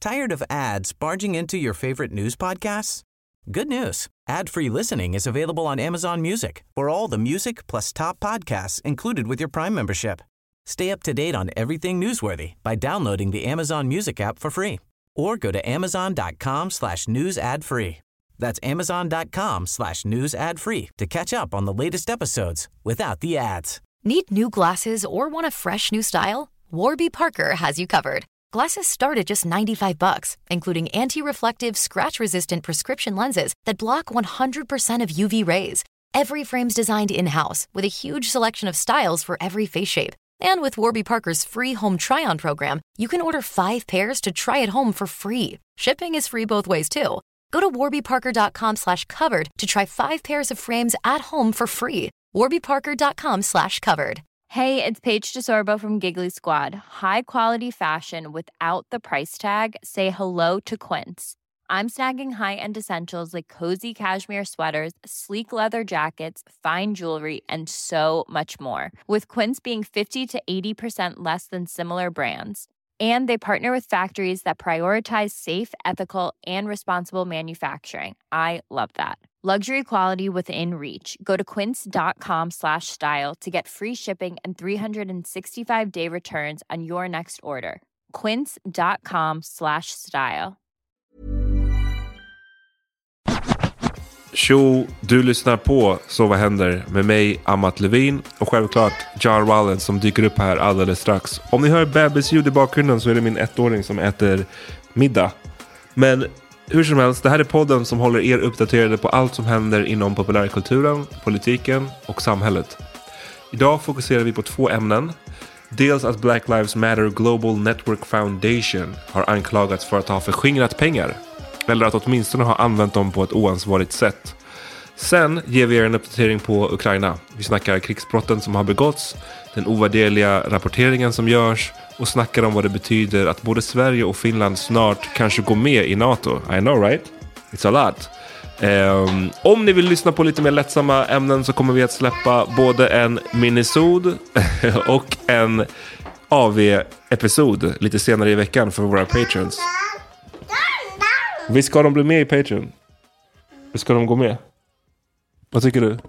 Tired of ads barging into your favorite news podcasts? Good news. Ad-free listening is available on Amazon Music for all the music plus top podcasts included with your Prime membership. Stay up to date on everything newsworthy by downloading the Amazon Music app for free or go to amazon.com/news ad free. That's amazon.com/news ad free to catch up on the latest episodes without the ads. Need new glasses or want a fresh new style? Warby Parker has you covered. Glasses start at just $95, including anti-reflective, scratch-resistant prescription lenses that block 100% of UV rays. Every frame's designed in-house with a huge selection of styles for every face shape. And with Warby Parker's free home try-on program, you can order 5 pairs to try at home for free. Shipping is free both ways, too. Go to warbyparker.com/covered to try 5 pairs of frames at home for free. warbyparker.com/covered. Hey, it's Paige DeSorbo from Giggly Squad. High quality fashion without the price tag. Say hello to Quince. I'm snagging high-end essentials like cozy cashmere sweaters, sleek leather jackets, fine jewelry, and so much more. With Quince being 50 to 80% less than similar brands. And they partner with factories that prioritize safe, ethical, and responsible manufacturing. I love that. Luxury quality within reach. Go to quince.com/style to get free shipping and 365-day returns on your next order. quince.com/style. Tjo, du lyssnar på Så vad händer med mig, Amat Levin, och självklart Jar Wallen som dyker upp här alldeles strax. Om ni hör bebisljud i bakgrunden så är det min 1-åring som äter middag. Men hur som helst, det här är podden som håller er uppdaterade på allt som händer inom populärkulturen, politiken och samhället. Idag fokuserar vi på 2 ämnen. Dels att Black Lives Matter Global Network Foundation har anklagats för att ha förskingrat pengar. Eller att åtminstone ha använt dem på ett oansvarigt sätt. Sen ger vi er en uppdatering på Ukraina. Vi snackar krigsbrotten som har begåtts, den ovärderliga rapporteringen som görs och snackar om vad det betyder att både Sverige och Finland snart kanske går med i NATO. I know, right? It's a lot. Om ni vill lyssna på lite mer lättsamma ämnen så kommer vi att släppa både en minisod och en AV-episod lite senare i veckan för våra patrons. Visst ska de bli med i Patreon? Visst ska de gå med? Vad tycker du?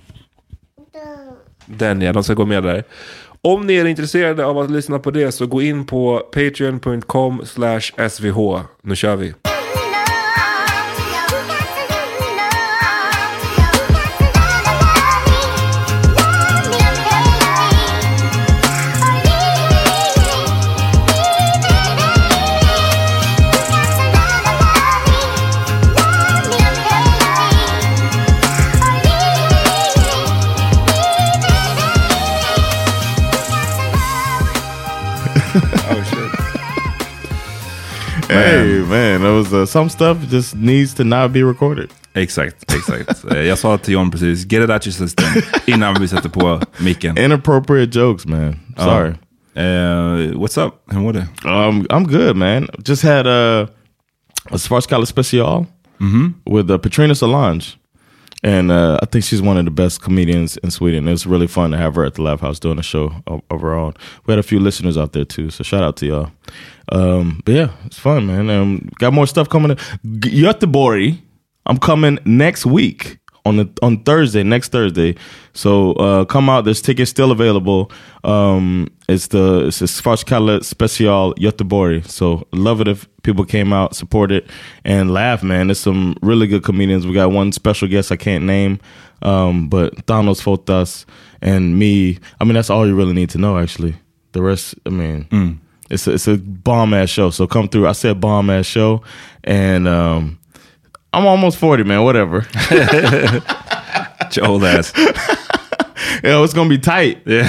Den, ja, de ska gå med där. Om ni är intresserade av att lyssna på det så gå in på patreon.com/svh. Nu kör vi. Hey man, that was some stuff just needs to not be recorded. Exakt. Jag sa till John precis, get it out your system innan vi sätter på micken. Inappropriate jokes, man. Sorry. What's up? Hur mår du? I'm good, man. Just had a Svartskalle special with Petrina Solange. And I think she's one of the best comedians in Sweden. It was really fun to have her at the Laugh House doing a show overall. We had a few listeners out there too, so shout out to y'all. But yeah, it's fun, man. Got more stuff coming. Göteborg, I'm coming next week on Thursday, next Thursday. So come out. There's tickets still available. It's a Svartskalle special Göteborg. So love it if people came out, support it, and laugh, man. There's some really good comedians. We got one special guest I can't name, but Thanos Fotas and me. I mean, that's all you really need to know, actually. The rest, I mean, it's a bomb-ass show. So come through. I said bomb-ass show, and I'm almost 40, man. Whatever. Your old ass. Yeah, it's gonna be tight. Yeah.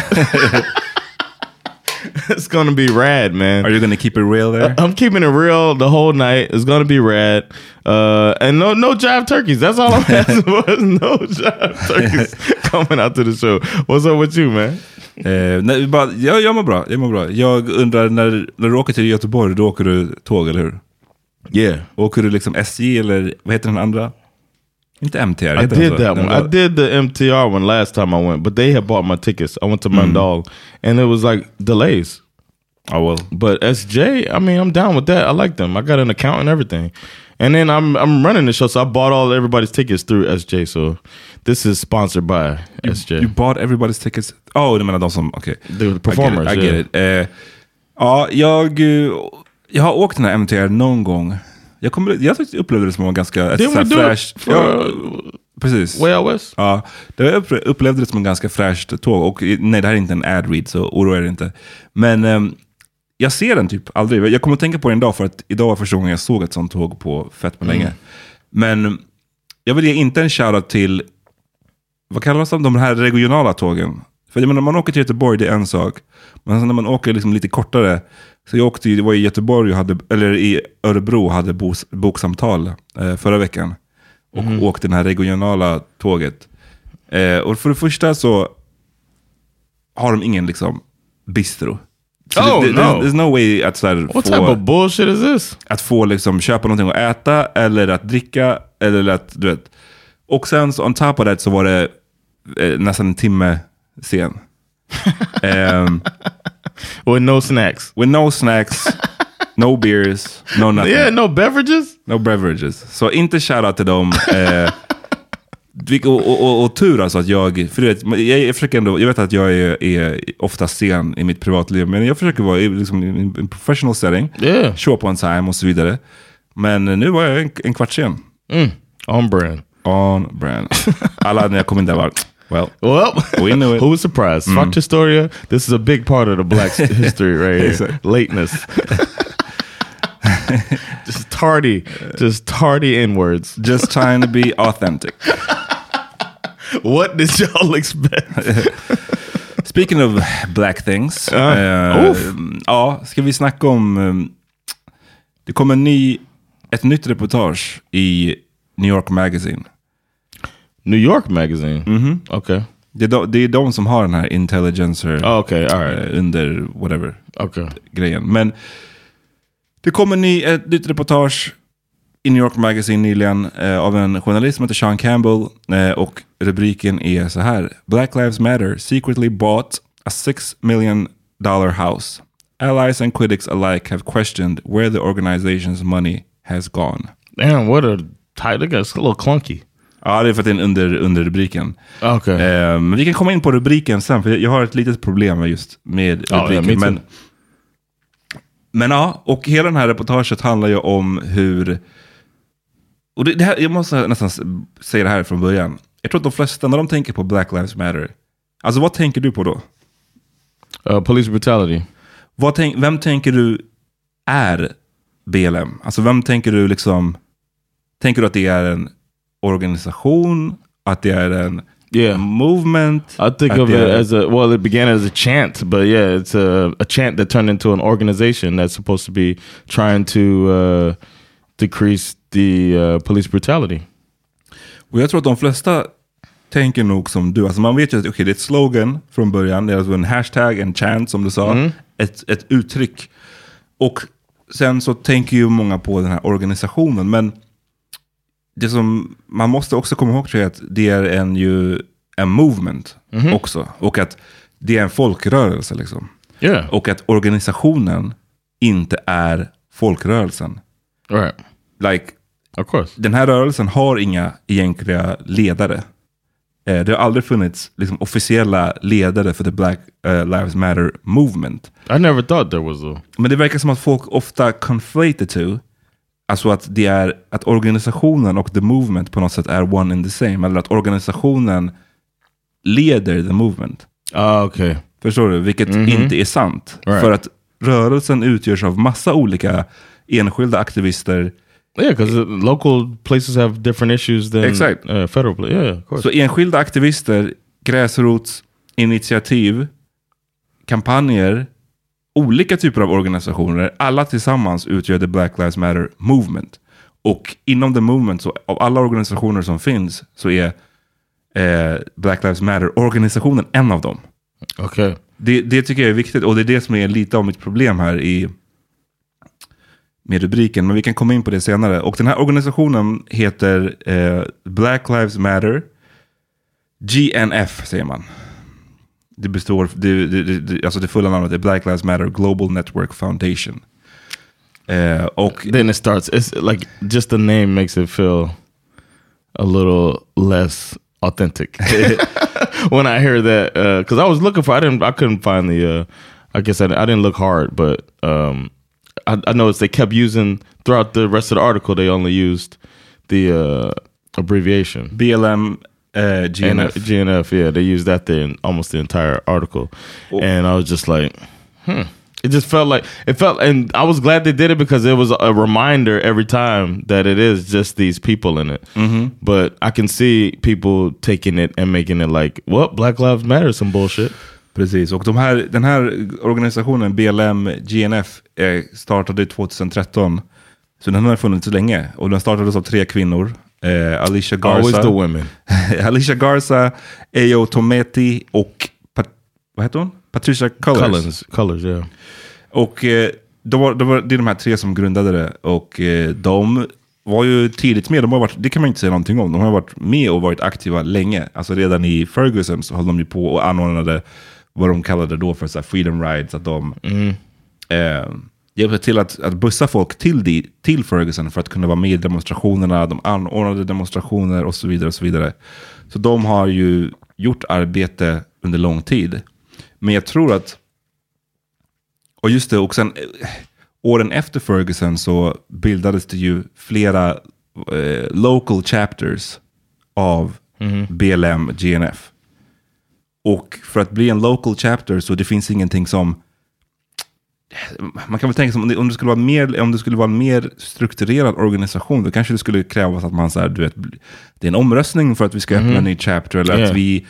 It's gonna be rad, man. Are you gonna keep it real there? I'm keeping it real the whole night. It's gonna be rad. And no jive turkeys. That's all I'm asking for. No jive turkeys coming out to the show. What's up with you, man? Nej, jag mår bra. Jag undrar, när du åker till Göteborg, då åker du tåg, eller hur? Yeah. Åker du liksom SJ eller vad heter den andra? Inte MTR. I did that one. I did the MTR one last time I went, but they had bought my tickets. I went to Mandal, and it was like delays. Oh well. But SJ, I mean, I'm down with that. I like them. I got an account and everything. And then I'm running the show, so I bought everybody's tickets through SJ. So this is sponsored by SJ. You bought everybody's tickets? Oh, du menar de som... Okej. The performers. I get it. Ja, jag har åkt den här MTR någon gång. Jag upplevde det som var ganska fräscht. Precis. Way Out West? Ja, jag upplevde det som en ganska fräscht tåg. Och nej, det här är inte en ad-read, så oroa er inte. Men jag ser den typ aldrig. Jag kommer att tänka på den idag, för att idag var första gången jag såg ett sånt tåg på fett med länge. Men jag vill ge inte en shoutout till, vad kallas de här regionala tågen? För jag menar, när man åker till Göteborg, det är en sak. Men när man åker liksom lite kortare, så jag var i Göteborg eller i Örebro och hade boksamtal förra veckan. Och åkte den här regionala tåget. Och för det första så har de ingen liksom bistro. There's no way att så här, What type of bullshit is this? Att få liksom köpa någonting att äta eller att dricka eller att, du vet. Och sen så on top of that så var det nästan en timme sen. With no snacks. With no snacks, no beers, no nothing. Yeah, no beverages? No beverages. Så inte shoutout till dem. Och tur alltså att jag försöker ändå, jag vet att jag är ofta sen i mitt privatliv, men jag försöker vara liksom i en professional setting. Yeah. Show up on time och så vidare. Men nu var jag en kvart sen. On brand. On brand. Alla när jag kom in där var... Well, we knew it. Who was surprised? Svart historia. This is a big part of the black history right here. Exactly. Lateness. Just tardy inwards. Just trying to be authentic. What did y'all expect? Speaking of black things. Ja, ska vi snacka om... det kommer ett nytt reportage i New York Magazine. New York Magazine? Okay. Det är de som har den här intelligencer all right. Under whatever grejen. Men det kommer ett nytt reportage i New York Magazine nyligen av en journalist som heter Sean Campbell, och rubriken är så här: Black Lives Matter secretly bought a $6 million house. Allies and critics alike have questioned where the organization's money has gone. Damn, what a title. It's a little clunky. Ja, det är för att det är under rubriken. Okay. Men vi kan komma in på rubriken sen, för jag har ett litet problem med rubriken. Men ja, och hela den här reportaget handlar ju om hur... Och det här, jag måste nästan säga det här från början. Jag tror att de flesta, när de tänker på Black Lives Matter, alltså vad tänker du på då? Police brutality. Vem tänker du är BLM? Alltså vem tänker du liksom... Tänker du att det är en organisation, att det är en movement? I think of it as it began as a chant, but yeah, it's a chant that turned into an organization that's supposed to be trying to decrease the police brutality. Och jag tror att de flesta tänker nog som du. Alltså man vet ju att det är ett slogan från början, det är alltså en hashtag, en chant som du sa, ett uttryck. Och sen så tänker ju många på den här organisationen, men det som man måste också komma ihåg är att det är en movement också. Och att det är en folkrörelse liksom. Yeah. Och att organisationen inte är folkrörelsen. Right. Like, of course. Den här rörelsen har inga egentliga ledare. Det har aldrig funnits liksom officiella ledare för the Black Lives Matter movement. I never thought there was though. Men det verkar som att folk ofta conflate the two. Alltså att det är att organisationen och the movement på något sätt är one and the same. Eller att organisationen leder the movement. Okay. Förstår du? Vilket inte är sant. Right. För att rörelsen utgörs av massa olika enskilda aktivister. Yeah, because local places have different issues than federal places. Yeah, of course. Så enskilda aktivister, gräsrots, initiativ, kampanjer, olika typer av organisationer, alla tillsammans utgör the Black Lives Matter movement. Och inom the movement, så av alla organisationer som finns, så är Black Lives Matter-organisationen en av dem. Okay. Det tycker jag är viktigt, och det är det som är lite av mitt problem här med rubriken, men vi kan komma in på det senare. Och den här organisationen heter Black Lives Matter, GNF säger man. Det består, alltså det fulla namnet är Black Lives Matter Global Network Foundation. Och then it starts, it's like just the name makes it feel a little less authentic when I hear that, because I was looking for, I couldn't find the I guess I didn't look hard, but I noticed they kept using throughout the rest of the article, they only used the abbreviation BLM GNF. GNF, yeah, they used that there in almost the entire article. And I was just like, it just felt like, and I was glad they did it because it was a reminder every time that it is just these people in it. But I can see people taking it and making it like, what, Black Lives Matter, some bullshit. Precis, och den här organisationen BLM GNF startade 2013. Så den har funnits länge. Och den startades av 3 kvinnor. Alicia Garza. Always the women. Alicia Garza, Ayo Tometi och vad heter hon? Patricia Cullors, yeah. Och det är de här 3 som grundade det. Och de var ju tidigt med. Det kan man inte säga någonting om. De har varit med och varit aktiva länge. Alltså redan i Ferguson så höll de ju på och anordnade vad de kallade då för så här freedom rides. Att de hjälpte till att bussa folk till Ferguson för att kunna vara med i demonstrationerna. De anordnade demonstrationer och så vidare och så vidare. Så de har ju gjort arbete under lång tid. Men jag tror att, och just det, och sen åren efter Ferguson så bildades det ju flera local chapters av BLM GNF. Och för att bli en local chapter så det finns ingenting som, man kan väl tänka som om det skulle vara en mer strukturerad organisation, då kanske det skulle krävas att man så här, du vet, det är en omröstning för att vi ska öppna en ny chapter, eller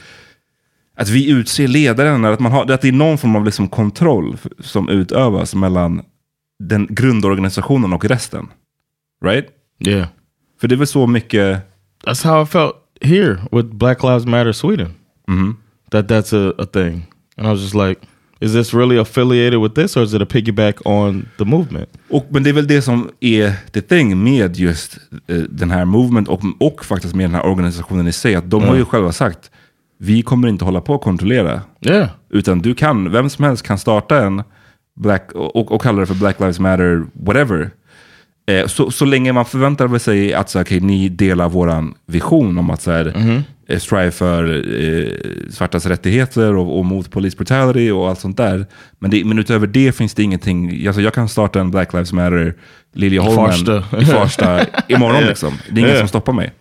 att vi utser ledaren, eller att det är någon form av liksom kontroll som utövas mellan den grundorganisationen och resten. Right? Yeah. För det är väl så mycket. That's how I felt here with Black Lives Matter Sweden. That's a thing. And I was just like, is this really affiliated with this, or is it a piggyback on the movement? Men det är väl det som är the thing med just den här movement och faktiskt med den här organisationen i sig, att de har ju själva sagt, vi kommer inte hålla på att kontrollera. Yeah. Utan vem som helst kan starta en och kalla det för Black Lives Matter, whatever. Så länge man förväntar sig att så, okay, ni delar våran vision om att så här, strive för svartas rättigheter och mot police brutality och allt sånt där. Men utöver det finns det ingenting. Alltså jag kan starta en Black Lives Matter Liljeholmen i Farsta imorgon liksom. Det är ingen som stoppar mig.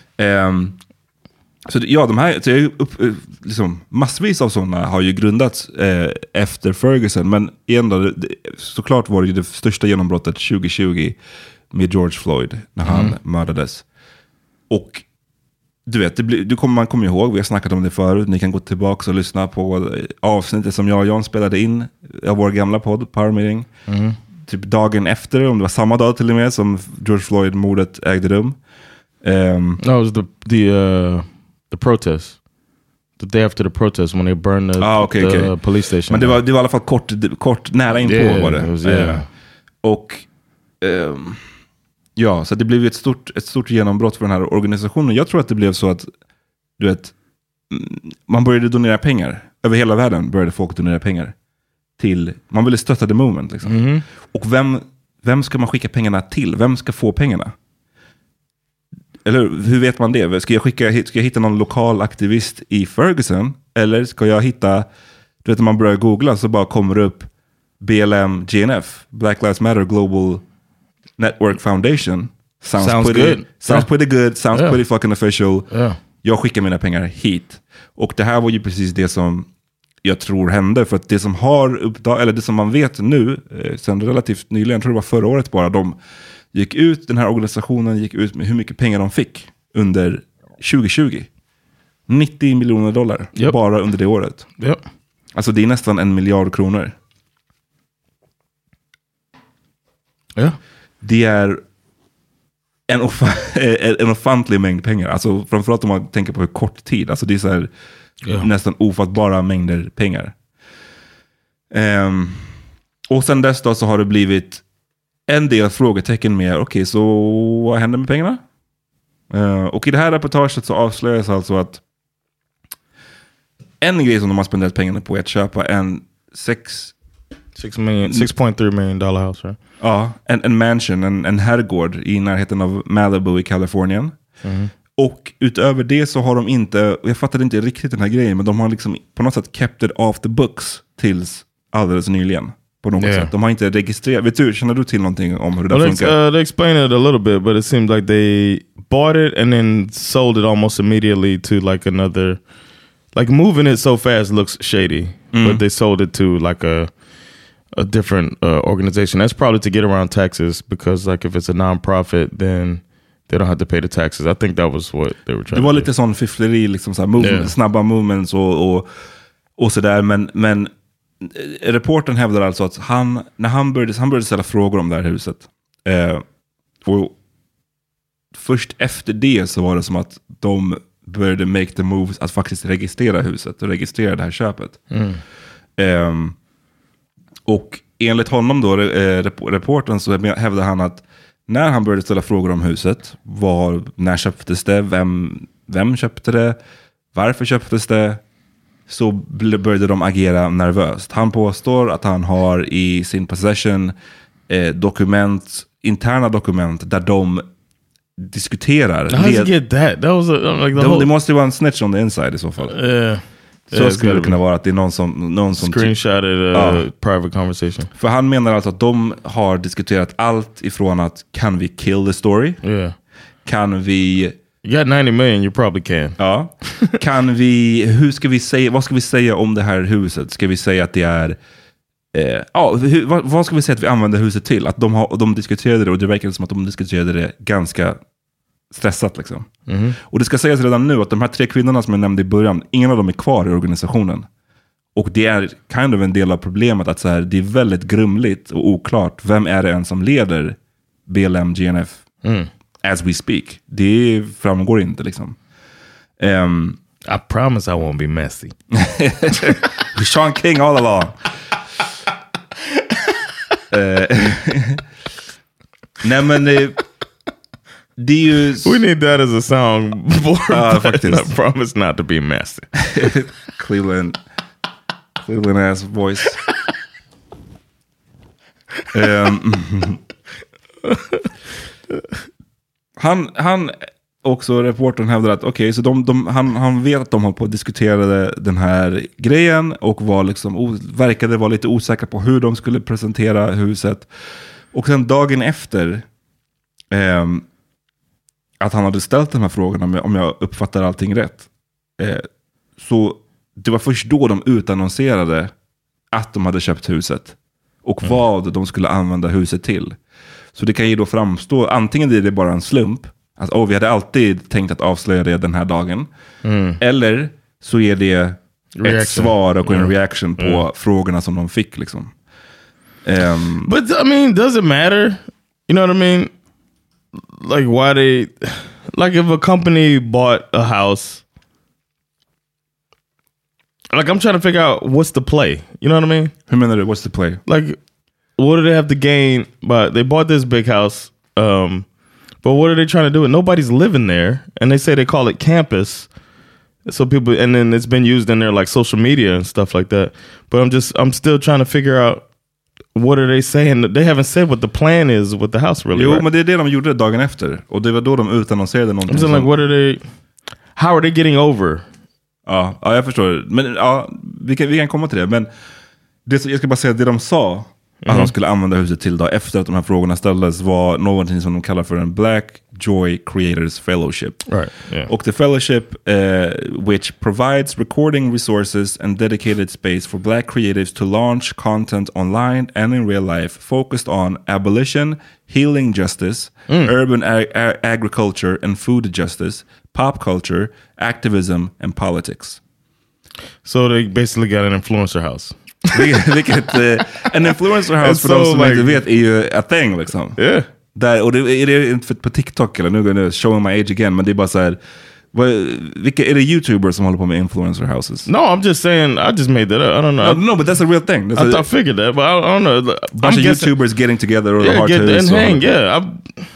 Så ja, de här liksom, massvis av sådana har ju grundats efter Ferguson, men ändå, såklart var det ju det största genombrottet 2020 med George Floyd när han mördades. Och du vet, man kommer ihåg, vi har snackat om det förut, ni kan gå tillbaka och lyssna på avsnittet som jag och John spelade in av vår gamla podd, Power Meeting. Typ dagen efter, om det var samma dag till och med som George Floyd-mordet ägde rum. No, it was the protest. The day after the protest when they burned the police station. Men det var i alla fall kort nära in på var det. Och ja, så det blev ett stort genombrott för den här organisationen. Jag tror att det blev så att, du vet, man började donera pengar. Över hela världen började folk donera pengar till, man ville stötta the movement liksom. Och vem ska man skicka pengarna till? Vem ska få pengarna? Eller hur vet man det? Ska jag hitta någon lokal aktivist i Ferguson? Eller ska jag hitta, du vet, när man börjar googla så bara kommer det upp BLM GNF, Black Lives Matter Global Network Foundation. Sounds good. Sounds pretty good. Sounds pretty fucking official. Jag skickar mina pengar hit. Och det här var ju precis det som jag tror hände. För att det som eller det som man vet nu, sen relativt nyligen, jag tror det var förra året bara, den här organisationen gick ut med hur mycket pengar de fick under 2020. $90 miljoner bara under det året. Alltså det är nästan 1 miljard kronor. Det är en ofantlig mängd pengar. Alltså framförallt om man tänker på hur kort tid. Alltså det är så här nästan ofattbara mängder pengar. Och sen dess då så har det blivit en del frågetecken med, okej, så vad händer med pengarna? Och i det här reportaget så avslöjas alltså att en grej som de har spenderat pengarna på är att köpa en 6.3 million dollar house, right? Ja, en mansion, en herrgård i närheten av Malibu i Kalifornien. Och utöver det så har de inte, jag fattade inte riktigt den här grejen, men de har liksom på något sätt kept it off the books tills alldeles nyligen. På något sätt. De har inte registrerat. Känner du till någonting om hur det funkar? They explained it a little bit, but it seemed like they bought it and then sold it almost immediately to like another, like moving it so fast looks shady, but they sold it to like a different organization. That's probably to get around taxes, because like if it's a non-profit, then they don't have to pay the taxes. I think that was what they were trying to do. Det var lite sån fiffleri, liksom så här snabba movements och sådär, men reportern hävdar alltså att när han började ställa frågor om det här huset, och först efter det så var det som att de började make the moves att faktiskt registrera huset och registrera det här köpet. Och enligt honom då, reportern, så hävdar han att när han började ställa frågor om huset, när köptes det, vem köpte det, varför köptes det, så började de agera nervöst. Han påstår att han har i sin possession interna dokument där de diskuterar. Det måste ju vara en snitch on the inside i så fall. Så skulle det kunna vara att det är någon som screenshotted private conversation. För han menar alltså att de har diskuterat allt ifrån att kan vi kill the story? Kan vi... You got 90 million, you probably can. Ja. Vad ska vi säga om det här huset? Ska vi säga att det är... vad ska vi säga att vi använder huset till? Att de diskuterade det, och det verkar som att de diskuterade det ganska stressat liksom. Och det ska sägas redan nu att de här 3 kvinnorna som jag nämnde i början, ingen av dem är kvar i organisationen. Och det är kind of en del av problemet att så här, det är väldigt grumligt och oklart vem är det än som leder BLM GNF as we speak. Det framgår inte liksom. I promise I won't be messy. Sean King all along. Nej men det är ju... We need that as a soundboard. Faktiskt. I promise not to be messy. Cleveland ass voice. Han också, reportern hävdar att okej, så han vet att de har på att diskutera den här grejen och var liksom verkade vara lite osäkra på hur de skulle presentera huset. Och sen dagen efter att han hade ställt de här frågorna, om jag uppfattar allting rätt, så det var först då de utannonserade att de hade köpt huset och vad de skulle använda huset till. Så det kan ju då framstå, antingen är det bara en slump, att vi hade alltid tänkt att avslöja det den här dagen, eller så är det ett svar och en reaction på frågorna som de fick liksom. But I mean, does it matter? You know what I mean? Like why they, like if a company bought a house, like I'm trying to figure out what's the play. You know what I mean? Hur menar du, what's the play? Like what do they have to gain? But they bought this big house, but what are they trying to do? Nobody's living there, and they say they call it campus. So people, and then it's been used in their like social media and stuff like that. But I'm still trying to figure out, what are they saying? They haven't said what the plan is with the house really. Jo, right? men det är det de gjorde dagen efter. Och det var då de utannonserade någonting. I'm like, what are they, how are they getting over? Ja, jag förstår. Men ja, vi kan komma till det. Men jag ska bara säga att det de sa att de skulle använda huset till då, efter att de här frågorna ställdes, var någonting som de kallar för en Black Joy Creators Fellowship. Right, yeah. Och the fellowship which provides recording resources and dedicated space for Black creatives to launch content online and in real life focused on abolition, healing justice, urban agriculture and food justice, pop culture, activism and politics. So they basically got an influencer house. Vilket en influencer house för de som inte vet är ju a thing liksom. Yeah. Där, och det är inte på TikTok eller nu showing my age again, men det är bara så här, vilka är det YouTubers som håller på med influencer houses? No, I'm just saying, I just made that up. I don't know. No, but that's a real thing. I figured that, but I don't know. Bunch of YouTubers getting together or hard to and hang, yeah.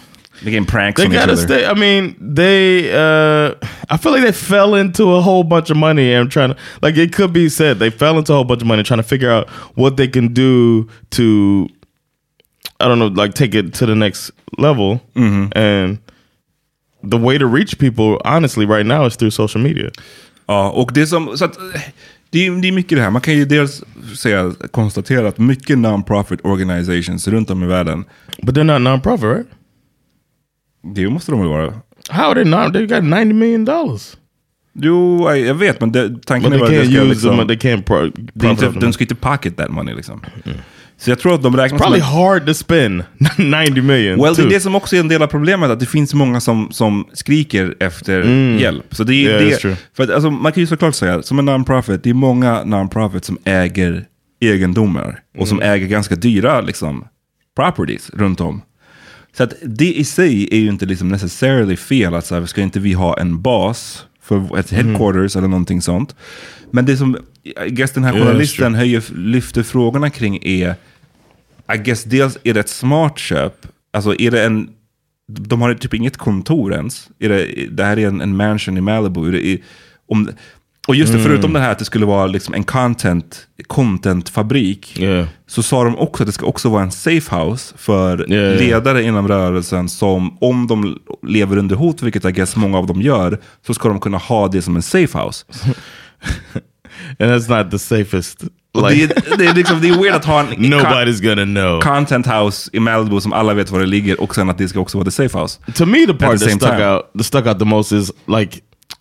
Making pranks They on each gotta other. stay. I mean, I feel like they fell into a whole bunch of money and trying to, like, it could be said they fell into a whole bunch of money trying to figure out what they can do to, I don't know, like take it to the next level. And the way to reach people, honestly, right now is through social media. Ja, och det som, så att, det är mycket det här. Man kan ju dels konstatera att mycket non-profit organizations runt om i världen. But they're not non-profit, right? Det måste de väl vara. How are they not? They got $90 million. Jo, jag vet, men tanken är But att they det ska can't use liksom, them. They can't profit. de ska inte pocket that money liksom. Så jag tror att de räknar Probably hard to spend 90 million. Well, det är det som också är en del av problemet, att det finns många som skriker efter hjälp. Så det är det. För att, alltså, man kan ju såklart säga, som en non-profit, det är många non-profit som äger egendomar och som äger ganska dyra liksom, properties runt om. Så att det i sig är ju inte liksom necessarily fel, att så här, ska inte vi ha en bas för ett headquarters eller någonting sånt. Men det som I guess den här journalisten lyfter frågorna kring är, I guess dels är det ett smart köp. Alltså är det de har typ inget kontor ens. Det här är en mansion i Malibu. Och just det, förutom det här att det skulle vara liksom en content-fabrik, så sa de också att det ska också vara en safe house för ledare inom rörelsen, som om de lever under hot, vilket I guess många av dem gör, så ska de kunna ha det som en safe house. And that's not the safest. Like, det är weird att ha en nobody's gonna know content house i Malibu som alla vet var det ligger, och sen att det ska också vara the safe house. To me, the part that stuck out the most is like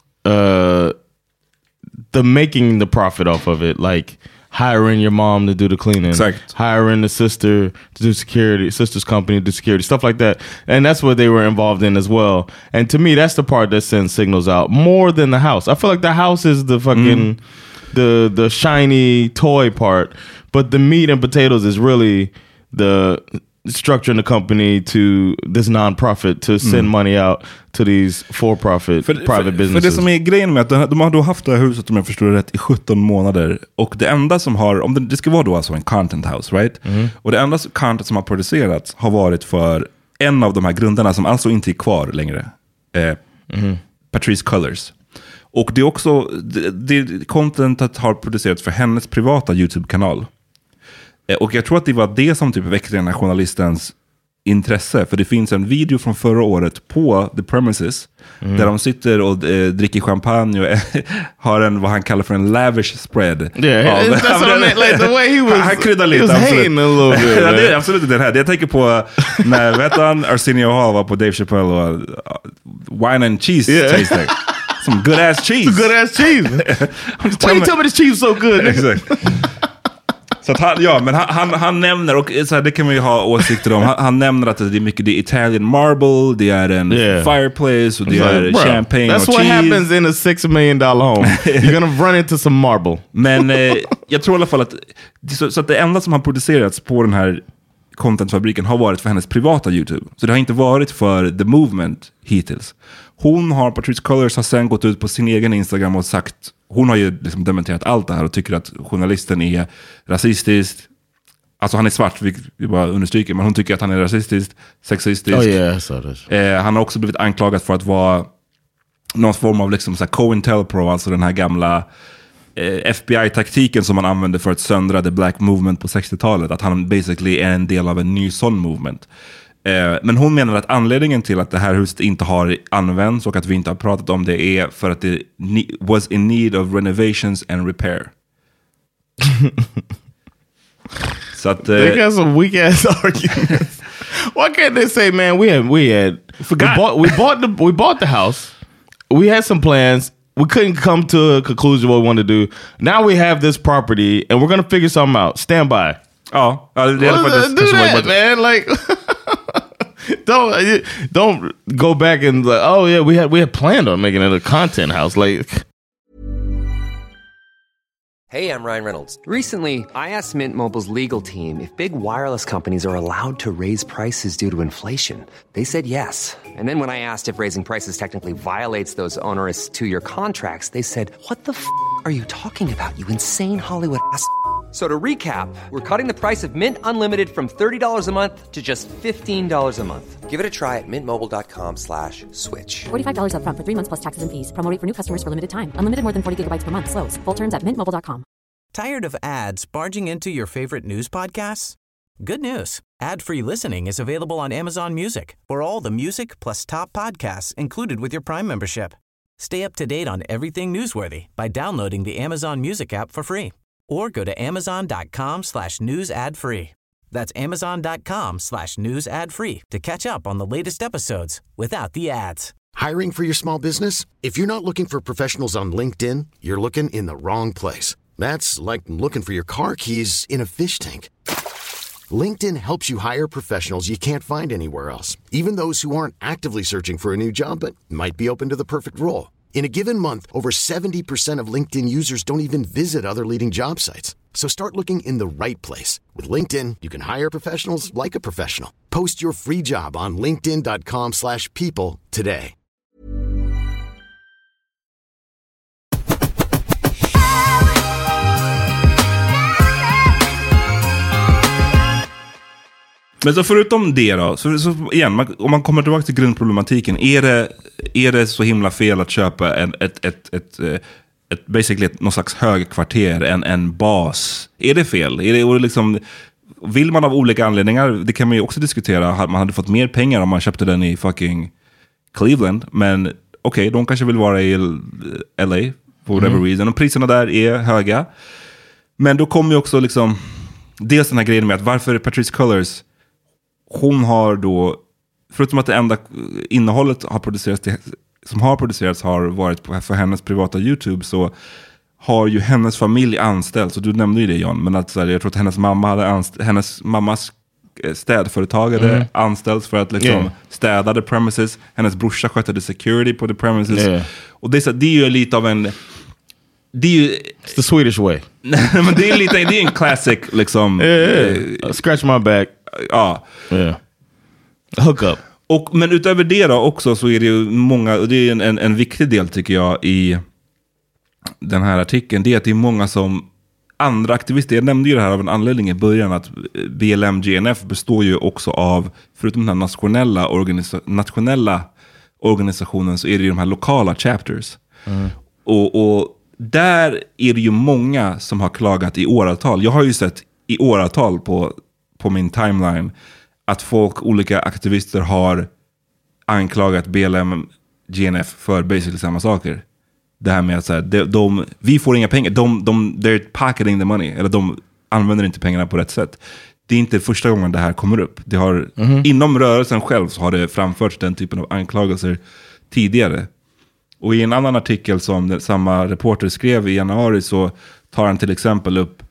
the making the profit off of it, like hiring your mom to do the cleaning, hiring the sister to do security, sister's company to do security, stuff like that. And that's what they were involved in as well. And to me, that's the part that sends signals out more than the house. I feel like the house is the fucking the shiny toy part, but the meat and potatoes is really the structuring the company to this non-profit to send money out to these for-profit private businesses. För det som är grejen med att de har då haft det här huset, om jag förstår det rätt, i 17 månader. Och det enda som har, om det ska vara då alltså en content house, right? Och det enda content som har producerats har varit för en av de här grundarna som alltså inte är kvar längre. Patrice Cullors. Och det är också, det contentet har producerats för hennes privata YouTube-kanal. Och jag tror att det var det som typ väckte den här journalistens intresse. För det finns en video från förra året på The Premises där de sitter och dricker champagne och har en, vad han kallar för en lavish spread. Yeah, that's what I meant, like the way he was, han kryddar lite, he was hating a little bit. Ja, det är absolut den här. Jag tänker på när, vet han, Arsenio Hall var på Dave Chappelle och wine and cheese tasting. Some good ass cheese. Some good ass cheese. Why you tell me this cheese so good? Exactly. Så att han nämner, och så här, det kan man ju ha åsikter om. Han nämner att det är mycket, det är Italian marble, det är en fireplace och det är champagne that's och what cheese. happens in a $6 million home. You're gonna run into some marble. Men jag tror i alla fall att så att det enda som har producerats på den här contentfabriken har varit för hennes privata YouTube. Så det har inte varit för The Movement hittills. Patrice Cullors har sen gått ut på sin egen Instagram och sagt, hon har ju liksom dementerat allt det här och tycker att journalisten är rasistisk. Alltså han är svart, vi bara understryker, men hon tycker att han är rasistisk, sexistisk. Han har också blivit anklagad för att vara någon form av liksom så här COINTELPRO, alltså den här gamla FBI-taktiken som man använde för att söndra the black movement på 60-talet. Att han basically är en del av en ny sån movement. Men hon menar att anledningen till att det här huset inte har använts och att vi inte har pratat om det är för att det was in need of renovations and repair. Så att they got some weak ass arguments. Why can't they say, man, we bought the house. We had some plans. We couldn't come to a conclusion what we wanted to do. Now we have this property and we're going to figure something out. Stand by. Ja, do that, man. Like, don't go back and like, oh yeah, we had planned on making it a content house. Like, hey, I'm Ryan Reynolds. Recently, I asked Mint Mobile's legal team if big wireless companies are allowed to raise prices due to inflation. They said yes. And then when I asked if raising prices technically violates those onerous 2-year contracts, they said, "What the f*** are you talking about? You insane Hollywood ass." So to recap, we're cutting the price of Mint Unlimited from $30 a month to just $15 a month. Give it a try at mintmobile.com/switch. $45 up front for 3 months plus taxes and fees. Promo rate for new customers for limited time. Unlimited more than 40 gigabytes per month. Slows full terms at mintmobile.com. Tired of ads barging into your favorite news podcasts? Good news. Ad-free listening is available on Amazon Music for all the music plus top podcasts included with your Prime membership. Stay up to date on everything newsworthy by downloading the Amazon Music app for free. Or go to amazon.com/news ad free. That's amazon.com/news ad free to catch up on the latest episodes without the ads. Hiring for your small business? If you're not looking for professionals on LinkedIn, you're looking in the wrong place. That's like looking for your car keys in a fish tank. LinkedIn helps you hire professionals you can't find anywhere else, even those who aren't actively searching for a new job but might be open to the perfect role. In a given month, over 70% of LinkedIn users don't even visit other leading job sites. So start looking in the right place. With LinkedIn, you can hire professionals like a professional. Post your free job on linkedin.com/people today. Men så förutom det då, så igen, om man kommer tillbaka till grundproblematiken, är det så himla fel att köpa ett basically någon slags högkvarter, en bas? Är det fel? Är det liksom, vill man av olika anledningar, det kan man ju också diskutera, man hade fått mer pengar om man köpte den i fucking Cleveland, men okej, de kanske vill vara i LA for whatever reason, och priserna där är höga. Men då kommer ju också liksom dels den här grejen med att varför Patrisse Cullors, hon har då, förutom att det enda innehållet som har producerats har varit för hennes privata YouTube, så har ju hennes familj anställt, så du nämnde ju det, John, men att så här, jag tror att hennes mamma hade hennes mammas städföretag hade anställts för att liksom städa the premises, hennes brorsa skötte the security på the premises, och det är ju lite av en, det är ju it's the Swedish way. Men det är en classic liksom scratch my back. Ja. Hook up. Men utöver det då också, så är det ju många, och det är en viktig del tycker jag i den här artikeln, det är att det är många som andra aktivister, jag nämnde ju det här av en anledning i början, att BLM GNF består ju också av, förutom den här nationella organisationen, så är det ju de här lokala chapters. Och där är det ju många som har klagat i åratal. Jag har ju sett i åratal på min timeline att olika aktivister har anklagat BLM GNF för basically samma saker. Det här med att så här, vi får inga pengar, they're pocketing the money, eller de använder inte pengarna på rätt sätt. Det är inte första gången det här kommer upp. Det har inom rörelsen själv så har det framförts den typen av anklagelser tidigare. Och i en annan artikel som samma reporter skrev i januari, så tar han till exempel upp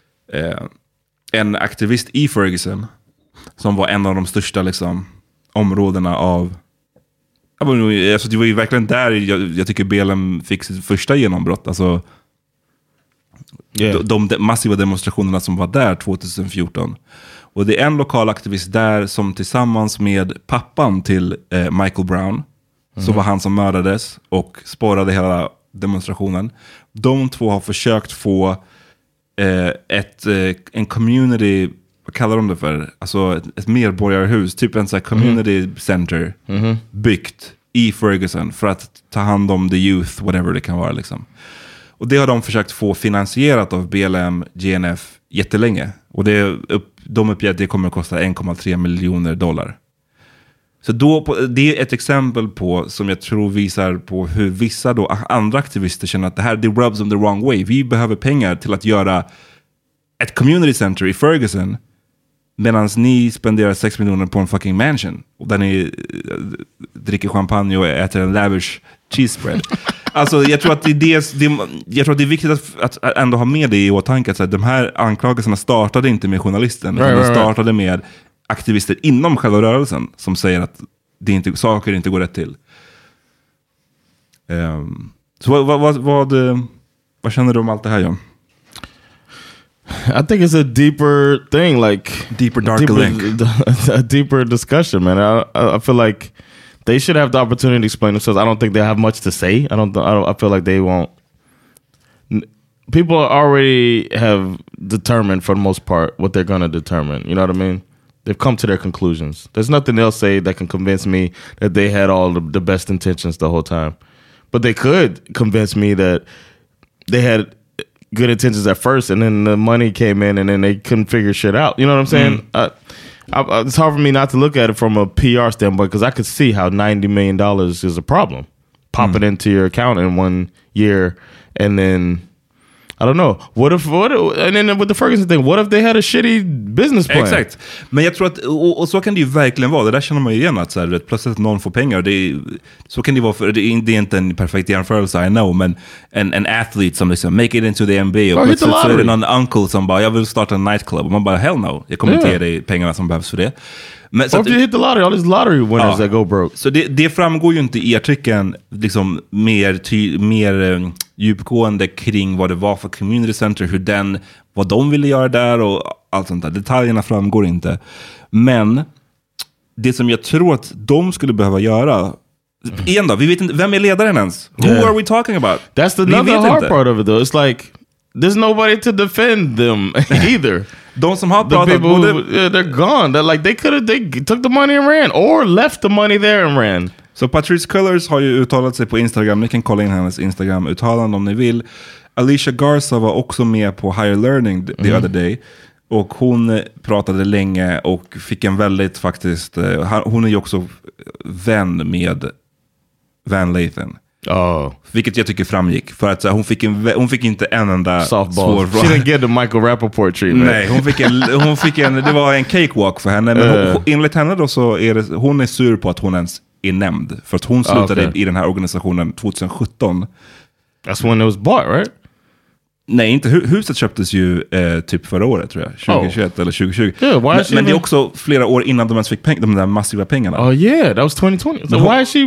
en aktivist i Ferguson som var en av de största liksom områdena av, alltså det var ju verkligen där jag tycker BLM fick sitt första genombrott, alltså de massiva demonstrationerna som var där 2014. Och det är en lokal aktivist där som tillsammans med pappan till Michael Brown, så var han som mördades och spårade hela demonstrationen. De två har försökt få en community, vad kallar de det för? Alltså ett medborgarhus, typ en sån här community center byggt i Ferguson för att ta hand om the youth, whatever det kan vara liksom. Och det har de försökt få finansierat av BLM GNF jättelänge. Och de uppger att det kommer att kosta $1,3 miljoner. Så det är ett exempel på, som jag tror visar på hur vissa då andra aktivister känner att det här, det rubs them the wrong way. Vi behöver pengar till att göra ett community center i Ferguson, medan ni spenderar 6 miljoner på en fucking mansion och där ni dricker champagne och äter en lavish cheese spread. Alltså jag tror att jag tror att det är viktigt att ändå ha med det i åtanke, att de här anklagelserna startade inte med journalisten, utan de startade med aktivister inom själva rörelsen som säger att saker inte går rätt till. Så vad känner du om allt det här, John? I think it's a deeper thing, like darker link, a deeper discussion, man. I feel like they should have the opportunity to explain themselves. I don't think they have much to say. I feel like they won't. people already have determined for the most part what they're going to determine. You know what I mean? They've come to their conclusions. There's nothing they'll say that can convince me that they had all the best intentions the whole time. But they could convince me that they had good intentions at first, and then the money came in, and then they couldn't figure shit out. You know what I'm saying? It's hard for me not to look at it from a PR standpoint, because I could see how $90 million is a problem. Popping into your account in 1 year, and then I don't know. And then with the Ferguson thing, what if they had a shitty business plan? Exakt. Men jag tror att, och så kan det ju verkligen vara. Det där känner man ju igen, att så här, plötsligt någon får pengar. Så kan det vara, för det är inte en perfekt jämförelse, I know, men en athlete som liksom make it into the NBA, och plötsligt så är det någon uncle som bara, jag vill starta en nightclub. Och man bara, hell no, jag kommer inte ge dig pengarna som behövs för det. Men, så if you hit the lottery, all these lottery winners that go broke. Så det framgår ju inte i artikeln liksom mer djupgående kring vad det var för community center, vad de ville göra där och allt sånt där. Detaljerna framgår inte. Men det som jag tror att de skulle behöva göra, igen då, vi vet inte, vem är ledaren ens? Who are we talking about? That's the hard part of it though. It's like, there's nobody to defend them either. De som har pratat, they're gone. They're like, they took the money and ran, or left the money there and ran. Så Patrisse Cullors har ju uttalat sig på Instagram. Ni kan kolla in hennes Instagram-uttalande om ni vill. Alicia Garza var också med på Higher Learning the other day. Och hon pratade länge och fick en väldigt faktiskt... hon är ju också vän med Van Lathan. Vilket jag tycker framgick. För att hon fick inte en enda softball. She didn't get the Michael Rappaport treatment. Nej, hon fick det var en cakewalk för henne. Men enligt henne då så är hon är sur på att hon ens är nämnd. För att hon slutade i den här organisationen 2017. That's when it was bought, right? Nej, inte huset köptes ju typ förra året tror jag. 2021 eller 2020. Yeah, men det är också flera år innan de ens fick de där massiva pengarna. Oh yeah, that was 2020. So why is she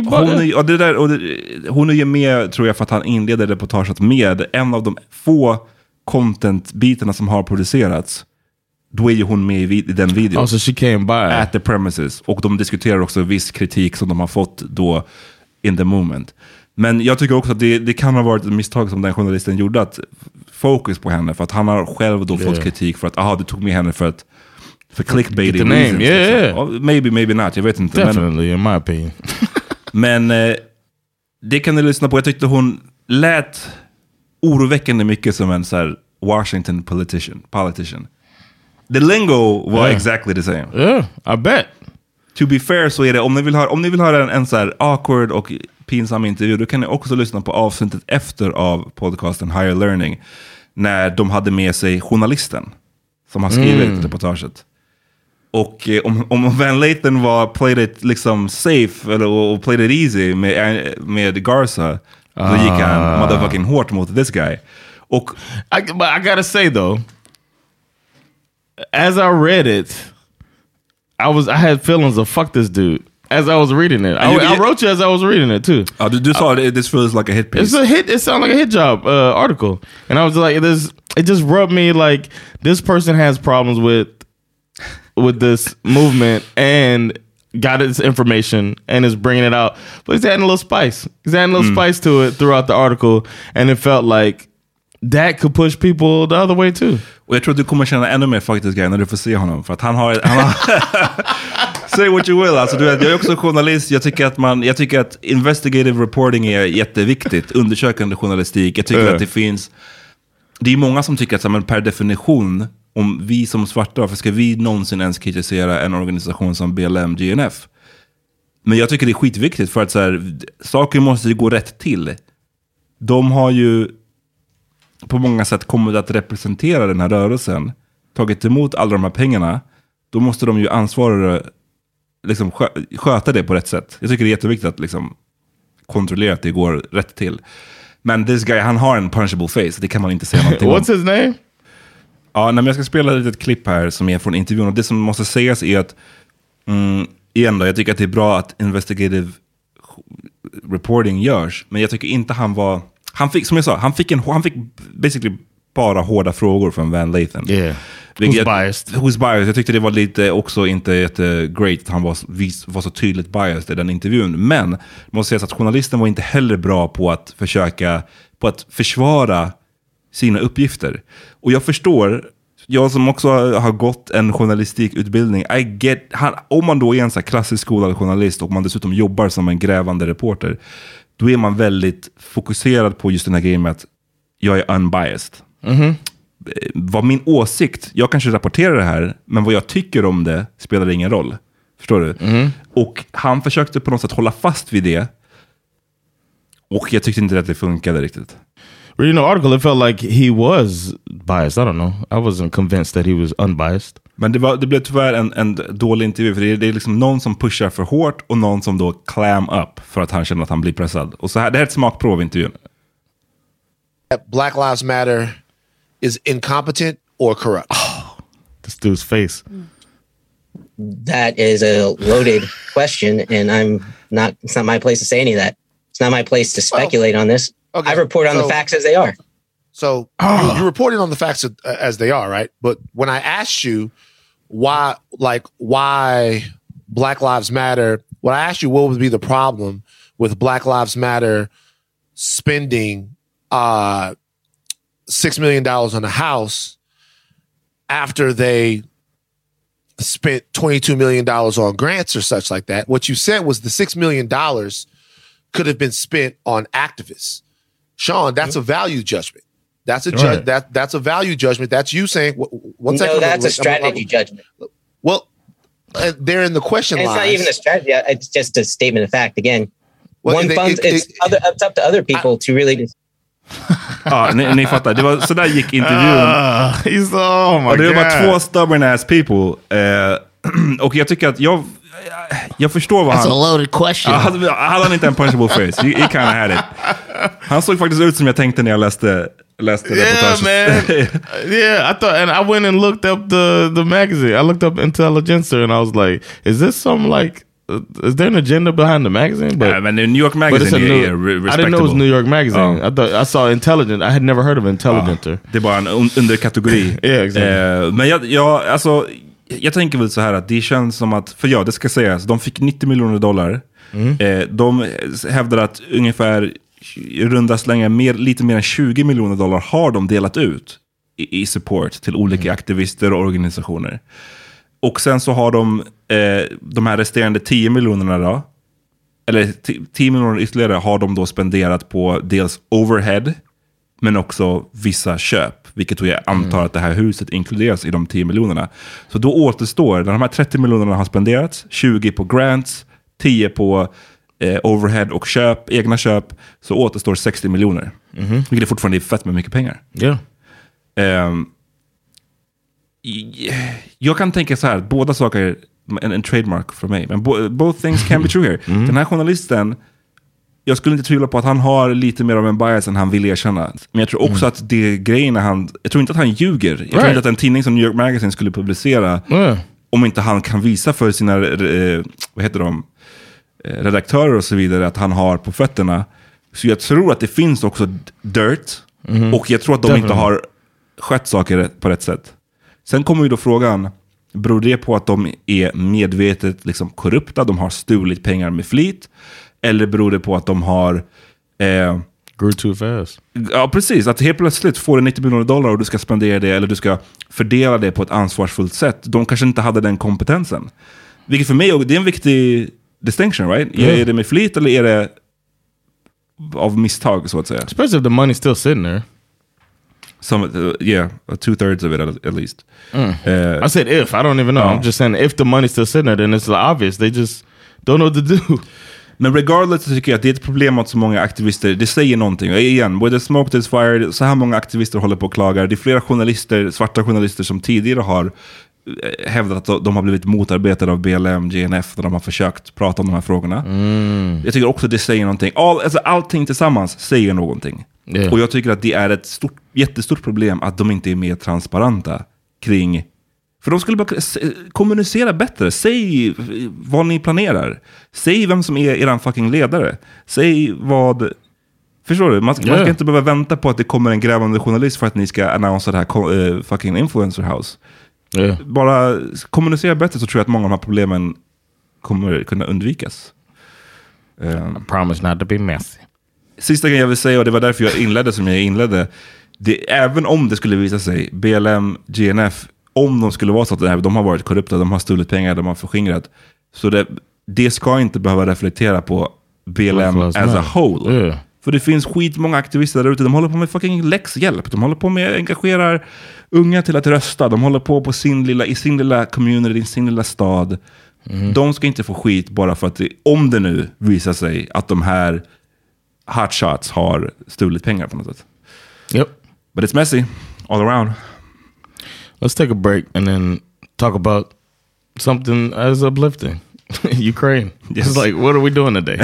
hon är ju med, tror jag, för att han inleder reportaget med en av de få content-bitarna som har producerats. Då är ju hon med i den videon. Oh, so she came by. At the premises. Och de diskuterar också viss kritik som de har fått då in the moment. Men jag tycker också att det kan ha varit ett misstag som den journalisten gjorde, att fokus på henne, för att han har själv då fått kritik för att du tog med henne för clickbaiting reasons. Yeah. Maybe not, jag vet inte. Definitely, in my opinion. Men det kan ni lyssna på. Jag tyckte hon lät oroväckande mycket som en så här Washington politician. The lingo var exactly the same. Yeah, I bet. To be fair så är det, om ni vill höra en så här awkward och pinsam intervju, då kan ni också lyssna på avsnittet efter av podcasten Higher Learning, när de hade med sig journalisten som har skrivit reportaget. Och om Van Lathan played it liksom safe och played it easy med Garza, då gick han motherfucking hårt mot this guy. Och but I gotta say though, as I read it, I had feelings of fuck this dude as I was reading it. I wrote you as I was reading it too. Du sa this feels like a hit piece. It's a hit. It sounded like a hit job article, and I was like, it just rubbed me like this person has problems with this movement and got its information and is bringing it out, but he's adding a little spice. He's adding a little spice to it throughout the article, and it felt like that could push people the other way too. Och jag tror att du kommer känna ännu mer faktiskt när du får se honom, för att han har say what you will, alltså, jag är också journalist. Jag tycker att investigative reporting är jätteviktigt, undersökande journalistik. Jag tycker att det är många som tycker att, men per definition, om vi som svarta, varför ska vi någonsin ens kritisera en organisation som BLM, GNF? Men jag tycker det är skitviktigt, för att så här, saker måste ju gå rätt till. De har ju på många sätt kommit att representera den här rörelsen, tagit emot alla de här pengarna. Då måste de ju ansvara, liksom sköta det på rätt sätt. Jag tycker det är jätteviktigt att liksom kontrollera att det går rätt till. Men this guy, han har en punchable face, det kan man inte säga någonting om. What's his name? Ja, men jag ska spela ett litet klipp här som är från intervjun. Och det som måste sägas är att igen då, jag tycker att det är bra att investigative reporting görs, men jag tycker inte han fick, som jag sa, han fick basically bara hårda frågor från Van Lathan. Yeah. Who's biased? Jag tyckte det var lite också inte jättegreat att han var så tydligt biased i den intervjun. Men det måste sägas att journalisten var inte heller bra på att försvara sina uppgifter. Och jag förstår, jag som också har gått en journalistikutbildning, om man då är en så här klassisk skolad journalist och man dessutom jobbar som en grävande reporter, då är man väldigt fokuserad på just den här grejen med att jag är unbiased. Vad min åsikt, jag kanske rapporterar det här, men vad jag tycker om det spelar ingen roll. Förstår du? Och han försökte på något sätt hålla fast vid det. Och jag tyckte inte att det funkade riktigt. Reading the article, it felt like he was biased. I don't know. I wasn't convinced that he was unbiased. Men det blev tyvärr en dålig intervju. För det är liksom någon som pushar för hårt och någon som då clam up för att han känner att han blir pressad. Och så här, det här är ett smakprov intervjun. Black Lives Matter is incompetent or corrupt? This dude's face. That is a loaded question, and it's not my place to say any of that. It's not my place to speculate on this. Okay, I report on the facts as they are. So you reported on the facts as they are, right? But when I asked you why Black Lives Matter, when I asked you what would be the problem with Black Lives Matter spending $6 million on a house after they spent $22 million on grants or such like that, what you said was the $6 million could have been spent on activists. Sean, that's a value judgment. That's that's a value judgment. That's you saying. No, that's a strategy judgment. Well, they're in the question line. It's not even a strategy. It's just a statement of fact. Again, it's up to other people to really. Ja, ni fattar. Det var så där gick intervjun. Och det var bara 2 stubborn ass people. Och jag tycker att jag förstår vad That's a loaded question. Hade han inte en punchable face? He kind of had it. Han såg faktiskt ut som jag tänkte när jag läste reportaget. Yeah, I thought, and I went and looked up the magazine. I looked up Intelligencer and I was like, is this some like, is there an agenda behind the magazine? But, men New York Magazine är respectable. I didn't know it was New York Magazine. I saw Intelligent. I had never heard of Intelligenter. Det är bara en underkategori. Yeah, exactly. Men jag tänker väl så här att det känns som att, för det ska sägas, de fick $90 miljoner. De hävdar att ungefär runda slängar lite mer än $20 miljoner har de delat ut i support till olika aktivister och organisationer. Och sen så har de här resterande 10 miljonerna då, eller 10 miljoner ytterligare har de då spenderat på dels overhead men också vissa köp, vilket jag antar att det här huset inkluderas i de 10 miljonerna. Så då återstår, när de här 30 miljonerna har spenderats, 20 på grants, 10 på overhead och egna köp, så återstår 60 miljoner. Vilket är fortfarande fett med mycket pengar. Jag kan tänka så här, båda saker en trademark för mig, men both things can be true here. Den här journalisten, jag skulle inte tvivla på att han har lite mer av en bias än han vill erkänna. Men jag tror också att det är grejerna jag tror inte att han ljuger. Jag tror inte att en tidning som New York Magazine skulle publicera om inte han kan visa för sina redaktörer och så vidare att han har på fötterna. Så jag tror att det finns också dirt. Och jag tror att de inte har skött saker på rätt sätt. Sen kommer ju då frågan, beror det på att de är medvetet liksom korrupta, de har stulit pengar med flit, eller beror det på att de har grew too fast? Ja, precis. Att helt plötsligt får du $90 miljoner och du ska spendera det eller du ska fördela det på ett ansvarsfullt sätt. De kanske inte hade den kompetensen. Vilket för mig, det är en viktig distinction, right? Är det med flit eller är det av misstag, så att säga? Especially if the money's still sitting there. Some, 2/3 of it at least. I said if, I don't even know. I'm just saying if the money's still sitting there, then it's like obvious. They just don't know what to do. Men regardless så tycker jag att det är ett problem att så många aktivister, det säger någonting. Och igen, where the smoke is fired, så här många aktivister håller på och klagar. Det är flera journalister, svarta journalister som tidigare har hävdat att de har blivit motarbetade av BLM, GNF när de har försökt prata om de här frågorna. Jag tycker också att det säger någonting. Allting tillsammans säger någonting. Och jag tycker att det är ett jättestort problem att de inte är mer transparenta kring. För de skulle bara kommunicera bättre. Säg vad ni planerar. Säg vem som är er fucking ledare. Säg vad. Förstår du? Man ska inte behöva vänta på att det kommer en grävande journalist för att ni ska annonsera det här fucking influencer house. Bara kommunicera bättre, så tror jag att många av de här problemen kommer kunna undvikas. I promise not to be messy. Sista grejen jag vill säga, och det var därför jag inledde som jag inledde. även om det skulle visa sig, BLM, GNF, om de skulle vara så att de har varit korrupta, de har stulit pengar, de har förskingrat, så det ska inte behöva reflektera på BLM as a whole. Yeah. För det finns skitmånga aktivister där ute, de håller på med fucking läxhjälp, de håller på med engagerar unga till att rösta, de håller på i sin lilla community, i sin lilla stad. De ska inte få skit bara för att om det nu visar sig att de här hotshots har stulit pengar på något sätt. Yep. But it's messy all around. Let's take a break and then talk about something as uplifting. Ukraine. Yes. It's like, what are we doing today?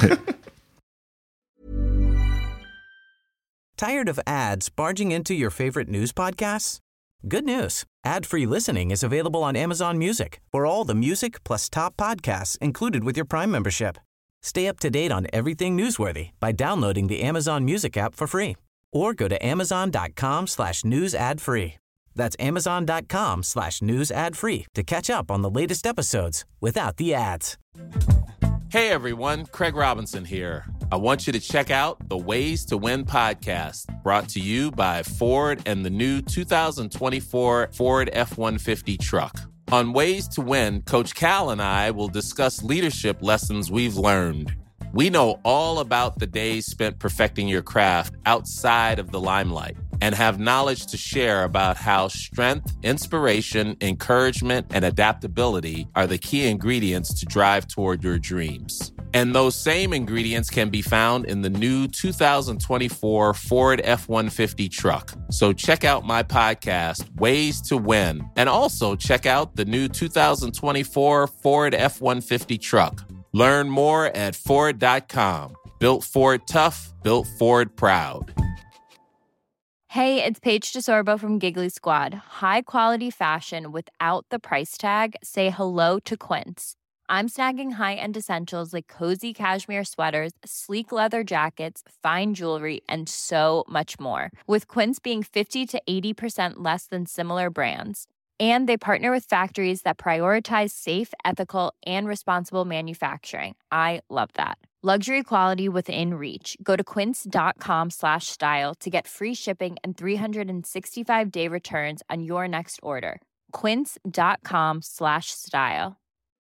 Tired of ads barging into your favorite news podcasts? Good news. Ad-free listening is available on Amazon Music for all the music plus top podcasts included with your Prime membership. Stay up to date on everything newsworthy by downloading the Amazon Music app for free or go to amazon.com/news ad free. That's amazon.com/news ad free to catch up on the latest episodes without the ads. Hey everyone, Craig Robinson here. I want you to check out the Ways to Win podcast, brought to you by Ford and the new 2024 Ford F-150 truck. On Ways to Win, Coach Cal and I will discuss leadership lessons we've learned. We know all about the days spent perfecting your craft outside of the limelight and have knowledge to share about how strength, inspiration, encouragement, and adaptability are the key ingredients to drive toward your dreams. And those same ingredients can be found in the new 2024 Ford F-150 truck. So check out my podcast, Ways to Win, and also check out the new 2024 Ford F-150 truck. Learn more at Ford.com. Built Ford tough, built Ford proud. Hey, it's Paige DeSorbo from Giggly Squad. High quality fashion without the price tag. Say hello to Quince. I'm snagging high-end essentials like cozy cashmere sweaters, sleek leather jackets, fine jewelry, and so much more. With Quince being 50 to 80% less than similar brands. And they partner with factories that prioritize safe, ethical, and responsible manufacturing. I love that. Luxury quality within reach. Go to quince.com/style to get free shipping and 365-day returns on your next order. Quince.com/style.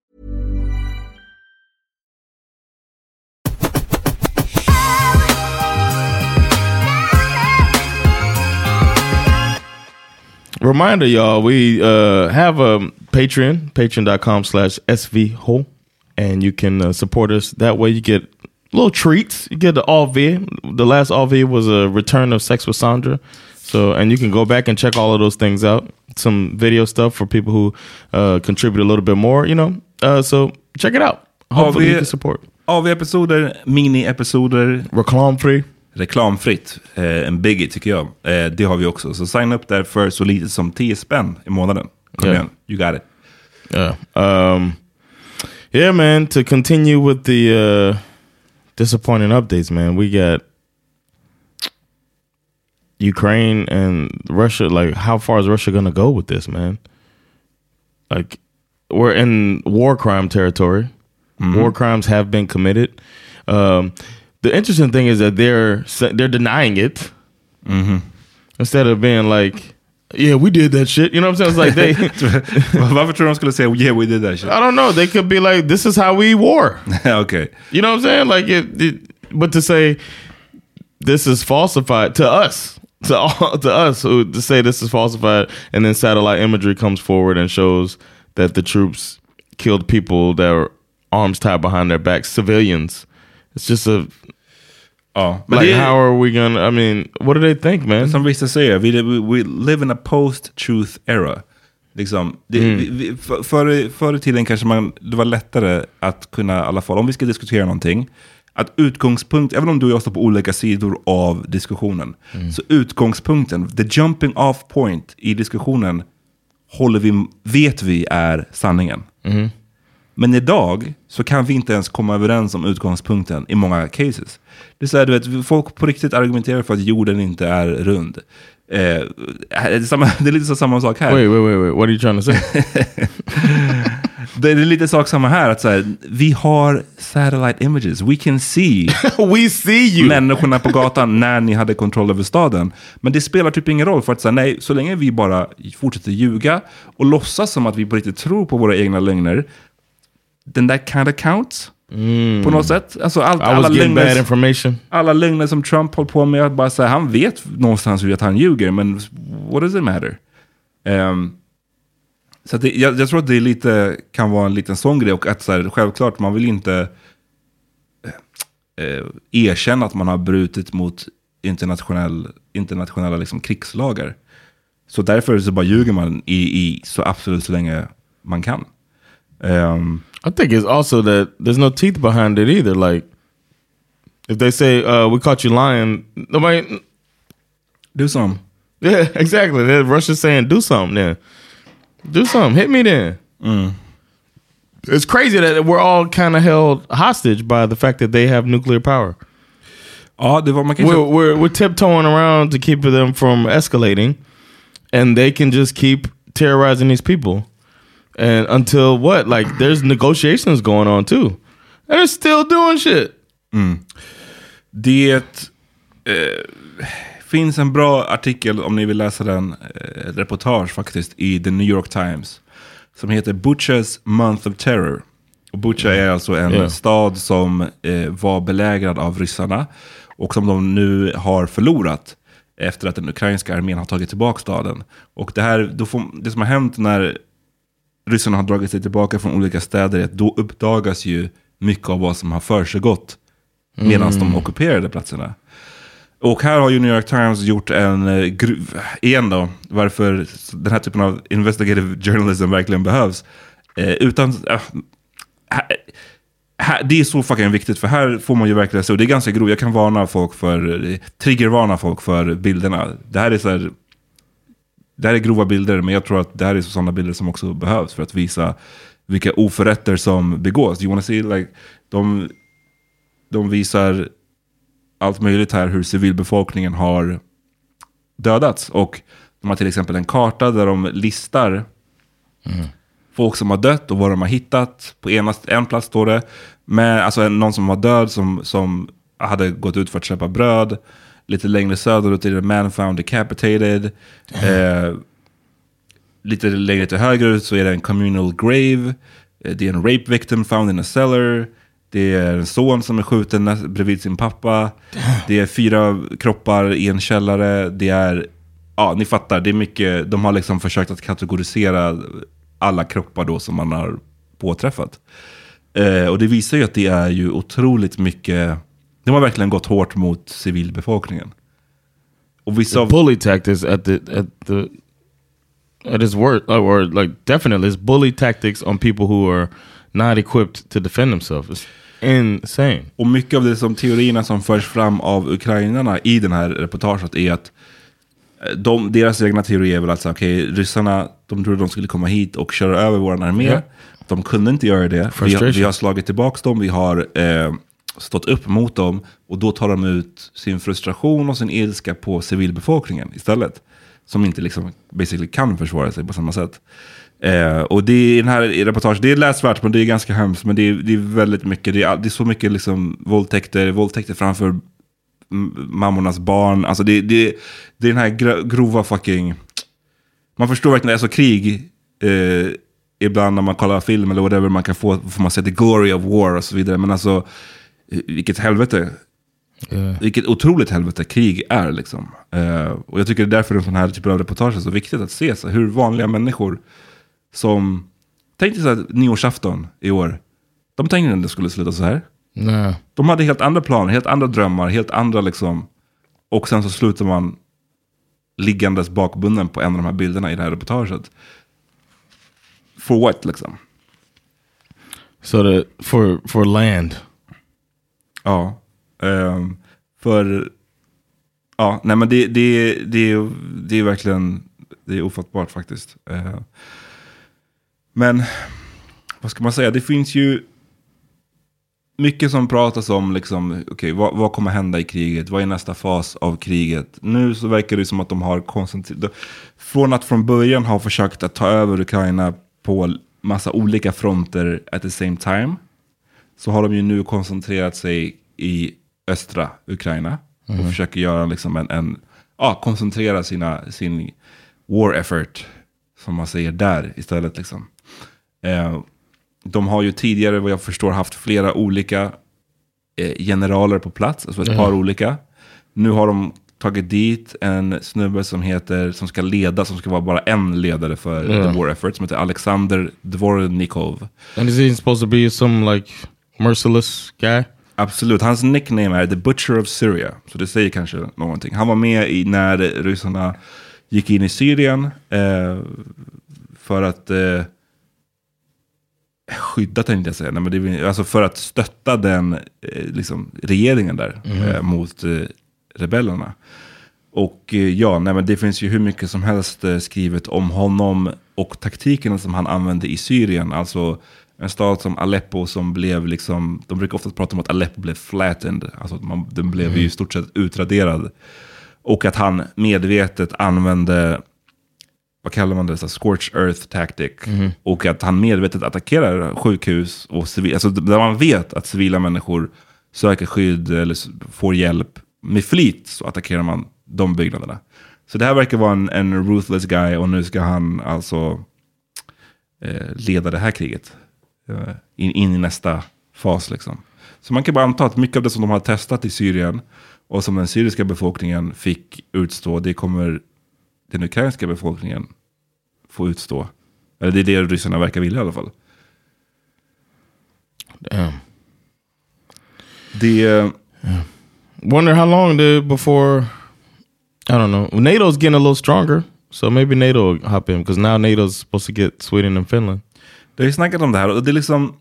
Reminder, y'all, we have a Patreon, patreon.com/svho, and you can support us. That way you get little treats. You get the AV. The last AV was a return of Sex with Sandra. So, and you can go back and check all of those things out. Some video stuff for people who contribute a little bit more, you know. So check it out. Hopefully you can support. AV-episoder, mini-episoder. Reklamfritt. En biggie tycker jag. Det har vi också. Så sign up där för så lite som 10 spänn i månaden. Kom igen, you got it. Yeah, man, to continue with the disappointing updates, man, we got Ukraine and Russia. Like, how far is Russia going to go with this, man? Like, we're in war crime territory. War crimes have been committed. The interesting thing is that they're denying it instead of being like, yeah, we did that shit. You know what I'm saying? It's like they. Varför tror de skulle säga, yeah, we did that shit? I don't know. They could be like, this is how we war. Okay. You know what I'm saying? Like but to say this is falsified to us, to us, to say this is falsified, and then satellite imagery comes forward and shows that the troops killed people that were arms tied behind their backs, civilians. It's just a. Like, how are we gonna? I mean, what do they think, man? Som vissa säger, we live in a post-truth era. Liksom, förr i tiden kanske det var lättare att kunna, i alla fall om vi ska diskutera någonting, att utgångspunkt, även om du och jag står på olika sidor av diskussionen, så utgångspunkten, the jumping off point i diskussionen vet vi är sanningen. Men idag så kan vi inte ens komma överens om utgångspunkten i många cases. Det är så här, du vet, folk på riktigt argumenterar för att jorden inte är rund. Det är lite så samma sak här. Wait. What are you trying to say? Det är lite sak samma här. Att så här, vi har satellite images. We can see. We see you. Människorna på gatan när ni hade kontroll över staden. Men det spelar typ ingen roll. För att så här, nej, så länge vi bara fortsätter ljuga och låtsas som att vi på riktigt tror på våra egna lögner. Den där kind of counts. På något sätt. Alltså alla lögner som Trump håller på med. Att bara säga, han vet någonstans hur att han ljuger. Men what does it matter? Så att jag tror att det lite kan vara en liten sån grej. Och att så här, självklart, man vill inte erkänna att man har brutit mot internationella liksom, krigslagar. Så därför så bara ljuger man i så absolut så länge man kan. I think it's also that there's no teeth behind it either. Like, if they say, we caught you lying, nobody... Do something. Yeah, exactly. Russia's saying, do something then. Do something. Hit me then. It's crazy that we're all kind of held hostage by the fact that they have nuclear power. Ja, det var man kan we're tiptoeing around to keep them from escalating, and they can just keep terrorizing these people. And until what? Like, there's negotiations going on too. And they're still doing shit. Det finns en bra artikel, om ni vill läsa den, reportage faktiskt, i The New York Times. Som heter Bucha's Month of Terror. Och Bucha är alltså en stad som var belägrad av ryssarna. Och som de nu har förlorat. Efter att den ukrainska armén har tagit tillbaka staden. Och det som har hänt när ryssarna har dragit sig tillbaka från olika städer, att då uppdagas ju mycket av vad som har försiggått medan de ockuperade platserna. Och här har ju New York Times gjort igen då, varför den här typen av investigative journalism verkligen behövs. Det är så fucking viktigt, för här får man ju verkligen se, och det är ganska grovt. Jag kan triggervarna folk för bilderna. Det här är grova bilder, men jag tror att det här är sådana bilder som också behövs för att visa vilka oförrätter som begås. You wanna see, like, de visar allt möjligt här, hur civilbefolkningen har dödats. Och de har till exempel en karta där de listar folk som har dött och vad de har hittat. På en plats står det med, alltså någon som var död som hade gått ut för att köpa bröd. Lite längre söderut är det man found decapitated. Lite längre till höger ut så är det en communal grave. Det är en rape victim found in a cellar. Det är en son som är skjuten bredvid sin pappa. Det är 4 kroppar i en källare. Det är, ja, ni fattar, det är mycket. De har liksom försökt att kategorisera alla kroppar då som man har påträffat. Och det visar ju att det är ju otroligt mycket. De har verkligen gått hårt mot civilbefolkningen. Och vissa bully tactics at its worst, or like definitely it's bully tactics on people who are not equipped to defend themselves. It's insane. Och mycket av det som teorierna som förs fram av ukrainarna i den här reportaget är att deras egna teorier är väl att ryssarna, de trodde de skulle komma hit och köra över vår armé. Yeah. De kunde inte göra det. Vi har slagit tillbaka dem, vi har stått upp mot dem, och då tar de ut sin frustration och sin ilska på civilbefolkningen istället, som inte liksom basically kan försvara sig på samma sätt. Och det är den här reportaget, det är läsvärt, men det är ganska hemskt, men det är väldigt mycket, det är så mycket liksom våldtäkter framför mammornas barn. Alltså det är den här grova fucking, man förstår verkligen, alltså krig ibland när man kollar film eller whatever, man kan får man se the glory of war och så vidare, men alltså vilket helvete. Vilket otroligt helvete krig är liksom. Och jag tycker det är därför en sån här typ av reportage är så viktigt att se, så hur vanliga människor som tänkte så här, nyårsafton i år, de tänkte att det skulle sluta så här. Nej. De hade helt andra planer, helt andra drömmar, helt andra liksom, och sen så slutar man liggandes bakbunden på en av de här bilderna i det här reportaget. For what liksom? So for land. Ja. Nej, men det är verkligen, det är ofattbart faktiskt. Men vad ska man säga, det finns ju mycket som pratas om liksom, okej, vad kommer hända i kriget? Vad är nästa fas av kriget? Nu så verkar det som att de har koncentrerat, från att från början ha försökt att ta över Ukraina på massa olika fronter at the same time, så har de ju nu koncentrerat sig i östra Ukraina och försöker göra liksom koncentrera sin war effort, som man säger, där istället liksom. De har ju tidigare, vad jag förstår, haft flera olika generaler på plats, alltså ett par olika. Nu har de tagit dit en snubbe som ska vara bara en ledare för the war effort, som heter Alexander Dvornikov. And is he supposed to be some like merciless guy? Absolut, hans nickname är The Butcher of Syria, så det säger kanske någonting. Han var med när ryssarna gick in i Syrien för att skydda, tänkte jag säga. Nej, men det, alltså för att stötta den liksom, regeringen där mot rebellerna. Och men det finns ju hur mycket som helst skrivet om honom och taktiken som han använde i Syrien. Alltså en stad som Aleppo som blev liksom, de brukar ofta prata om att Aleppo blev flattened. Alltså den blev ju i stort sett utraderad. Och att han medvetet använde, vad kallar man det, så scorched earth tactic. Och att han medvetet attackerar sjukhus och alltså där man vet att civila människor söker skydd eller får hjälp med flit, så attackerar man de byggnaderna. Så det här verkar vara en ruthless guy, och nu ska han alltså leda det här kriget in i nästa fas liksom. Så man kan bara anta att mycket av det som de har testat i Syrien och som den syriska befolkningen fick utstå, det kommer den ukrainska befolkningen få utstå. Eller det är det ryssarna verkar vilja i alla fall. Damn. Wonder how long before, I don't know, NATO's getting a little stronger, so maybe NATO will hop in, because now NATO's supposed to get Sweden and Finland. Det har ju snackat om det här, och det är liksom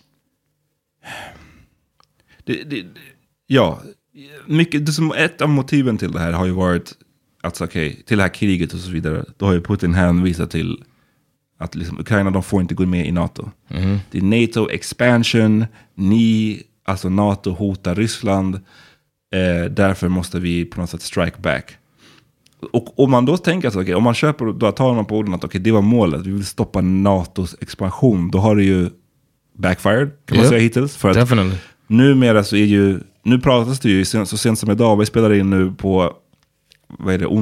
mycket, det som ett av motiven till det här har ju varit att till det här kriget och så vidare, då har ju Putin hänvisat till att liksom, Ukraina, de får inte gå med i NATO. Det är NATO expansion, alltså NATO hotar Ryssland, därför måste vi på något sätt strike back. Och om man då tänker att om man köper, då tar man på orden att det var målet, vi vill stoppa NATOs expansion, då har det ju backfired, kan man säga hittills. För att numera så är ju, nu pratas det ju så sent som idag, vi spelar in nu på, vad är det,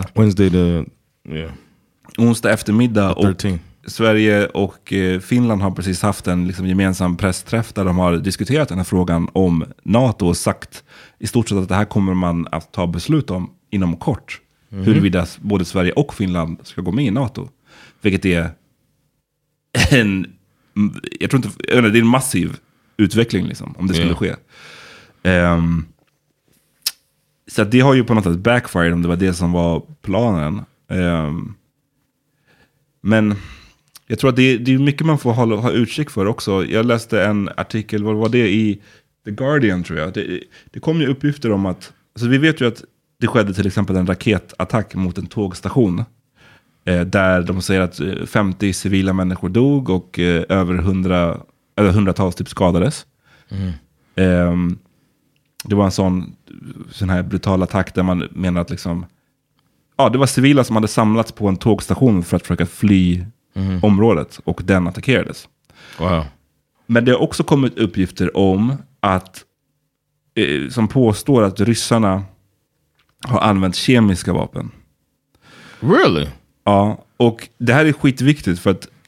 onsdag eftermiddag, och Sverige och Finland har precis haft en liksom gemensam pressträff där de har diskuterat den här frågan om NATO och sagt i stort sett att det här kommer man att ta beslut om inom kort. Huruvida både Sverige och Finland ska gå med i NATO. Vilket är det är en massiv utveckling liksom, om det skulle ske. Så det har ju på något sätt backfired, om det var det som var planen. Men jag tror att det är mycket man får ha utkik för också. Jag läste en artikel, vad var det, i The Guardian tror jag. Det kom ju uppgifter om att, alltså vi vet ju att det skedde till exempel en raketattack mot en tågstation. Där de säger att 50 civila människor dog och över 100-tals typ skadades. Det var en sån här brutal attack där man menar att liksom, det var civila som hade samlats på en tågstation för att försöka fly området, och den attackerades. Wow. Men det har också kommit uppgifter om att som påstår att ryssarna har använt kemiska vapen. Really? Ja, och det här är skitviktigt för att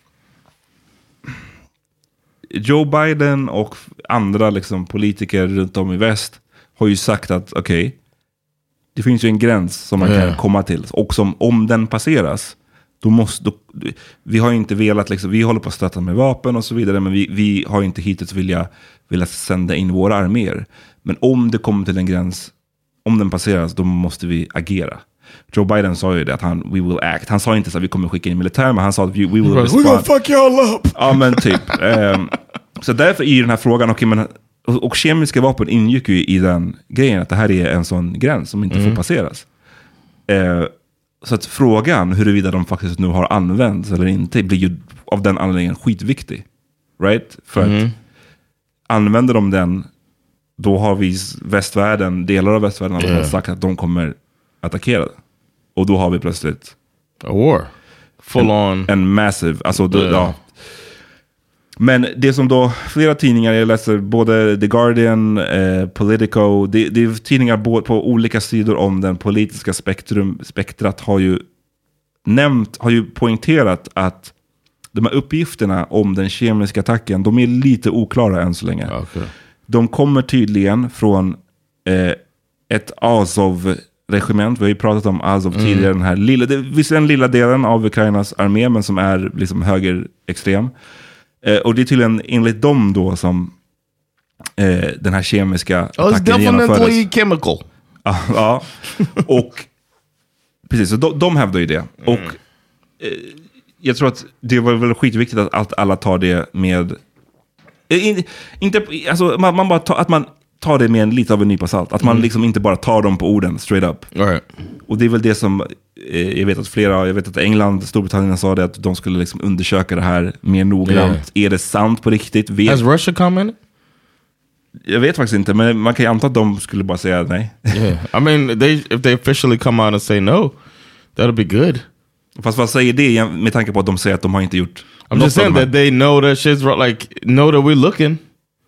Joe Biden och andra liksom politiker runt om i väst har ju sagt att det finns ju en gräns som man kan komma till, och som om den passeras vi har inte velat liksom, vi håller på att stötta med vapen och så vidare, men vi har inte hittills velat sända in våra arméer. Men om det kommer till en gräns, om den passeras, då måste vi agera. Joe Biden sa ju det, att we will act. Han sa inte så att vi kommer skicka in militär, men han sa att we will respond. We will fuck you all up. Ja, men typ. Så därför i den här frågan, och kemiska vapen ingick ju i den grejen, att det här är en sån gräns som inte får passeras. Så att frågan huruvida de faktiskt nu har använts eller inte blir ju av den anledningen skitviktig. Right? För att använder de den, då har vi västvärlden, delar av västvärlden har sagt att de kommer attackera. Och då har vi plötsligt a war. Full on. En massive, alltså ja. Men det som då, flera tidningar, jag läser både The Guardian, Politico, det är tidningar på olika sidor om den politiska spektrat har ju poängterat att de här uppgifterna om den kemiska attacken, de är lite oklara än så länge. Okay. De kommer tydligen från ett Azov-regiment. Vi har ju pratat om Azov tidigare. Den här lilla delen av Ukrainas armé, men som är liksom högerextrem. Och det är tydligen enligt dem då som den här kemiska attacken genomfördes. Definitely chemical. Ja. Och precis, så de hävdar ju det. Och jag tror att det var väl skitviktigt att alla tar det med inte, alltså man bara att man tar det med en lite av en nypa salt. Att man liksom inte bara tar dem på orden straight up. Right. Och det är väl det som jag vet att England, Storbritannien sa det, att de skulle liksom undersöka det här mer noggrant. Yeah. Är det sant på riktigt? Has Russia commented? Jag vet faktiskt inte, men man kan ju anta att de skulle bara säga nej. Yeah. I mean, if they officially come out and say no, that'll be good. Fast vad säger det med tanke på att de säger att de har inte gjort I'm just saying that they know that shit's like, know that we're looking.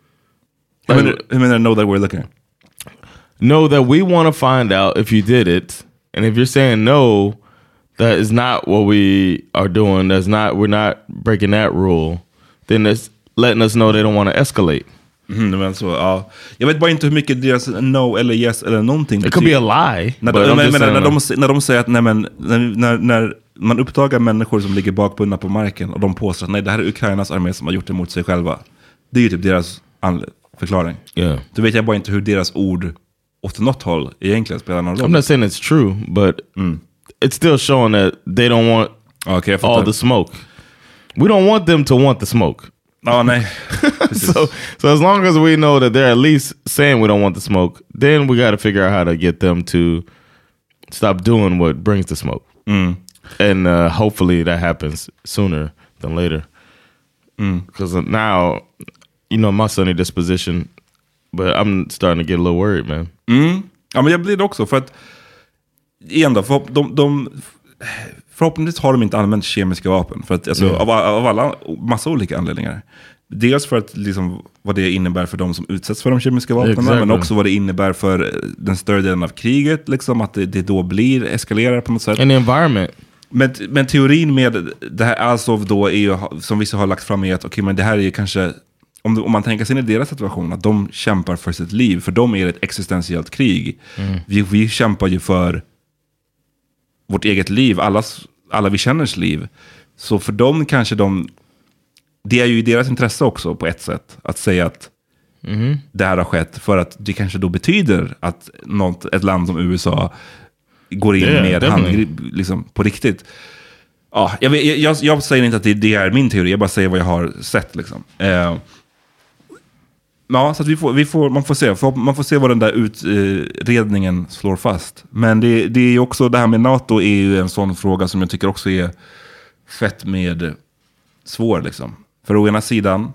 Hur menar know that we're looking? Know that we want to find out if you did it. And if you're saying no, that is not what we are doing. We're not breaking that rule. Then it's letting us know they don't want to escalate. Men så, ja. Jag vet bara inte hur mycket deras no eller yes eller någonting. It could be a lie. När de säger att när man uppdagar människor som ligger bakbundna på marken och de påstår att nej, det här är Ukrainas armé som har gjort det mot sig själva. Det är ju typ deras förklaring. Yeah. Då vet jag bara inte hur deras ord åt något håll egentligen spelar någon roll. I'm not saying it's true, but it's still showing that they don't want all the smoke. We don't want them to want the smoke. Oh, nej. so as long as we know that they're at least saying we don't want the smoke, then we got to figure out how to get them to stop doing what brings the smoke. And hopefully that happens sooner than later. Because now, you know, my sunny disposition, but I'm starting to get a little worried, man. Ja, men jag blir det också, för att igen då, förhoppningsvis har de inte använt kemiska vapen för att, alltså, av alla massa olika anledningar. Dels för att liksom, vad det innebär för de som utsätts för de kemiska vapnen, men också vad det innebär för den större delen av kriget, liksom, att det då blir eskalerar på något sätt. And environment. Men teorin med det här Azov då är ju, som vissa har lagt fram, är att men det här är ju kanske, om man tänker sig in i deras situation, att de kämpar för sitt liv, för dem är det ett existentiellt krig. Vi kämpar ju för vårt eget liv, alla vi känners liv. Så för dem kanske det är ju i deras intresse också på ett sätt att säga att det här har skett, för att det kanske då betyder att ett land som USA går in med hand liksom, på riktigt. Ja, jag säger inte att det är min teori, jag bara säger vad jag har sett liksom. Ja, så att man får se vad den där utredningen slår fast. Men det är ju också, det här med NATO är ju en sån fråga som jag tycker också är fett med svår liksom. För å ena sidan,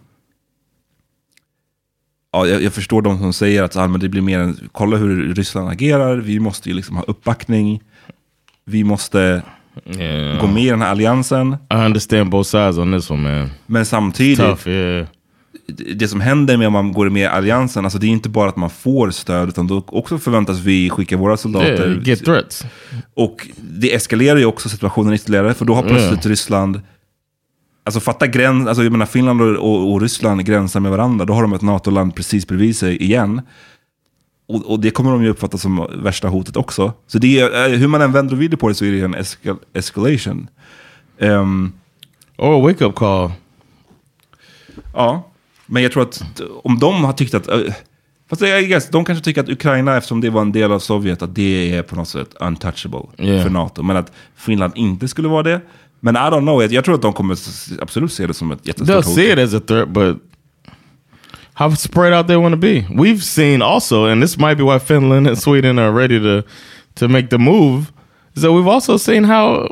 ja, jag förstår de som säger att men det blir mer än, kolla hur Ryssland agerar, vi måste ju liksom ha uppbackning, vi måste gå med i den här alliansen. I understand both sides on this one, man. Men samtidigt, det som händer med om man går med i alliansen, alltså det är inte bara att man får stöd, utan då också förväntas vi skicka våra soldater. Get threats. Och det eskalerar ju också situationen ytterligare, för då har plötsligt Ryssland, alltså fatta gräns, alltså jag menar Finland och Ryssland gränsar med varandra, då har de ett NATO-land precis bredvid sig igen. Och det kommer de ju uppfatta som värsta hotet också. Så det är, hur man än vänder och vrider på det, så är det en escalation. Or a wake-up call. Ja, men jag tror att om de har tyckt att, fast jag guess, de kanske tycker att Ukraina, eftersom det var en del av Sovjet, att det är på något sätt untouchable för NATO. Men att Finland inte skulle vara det. Men I don't know, jag tror att de kommer absolut se det som ett jättestort hot. They'll see it as a threat, but how spread out they want to be. We've seen also, and this might be why Finland and Sweden are ready to make the move, is that we've also seen how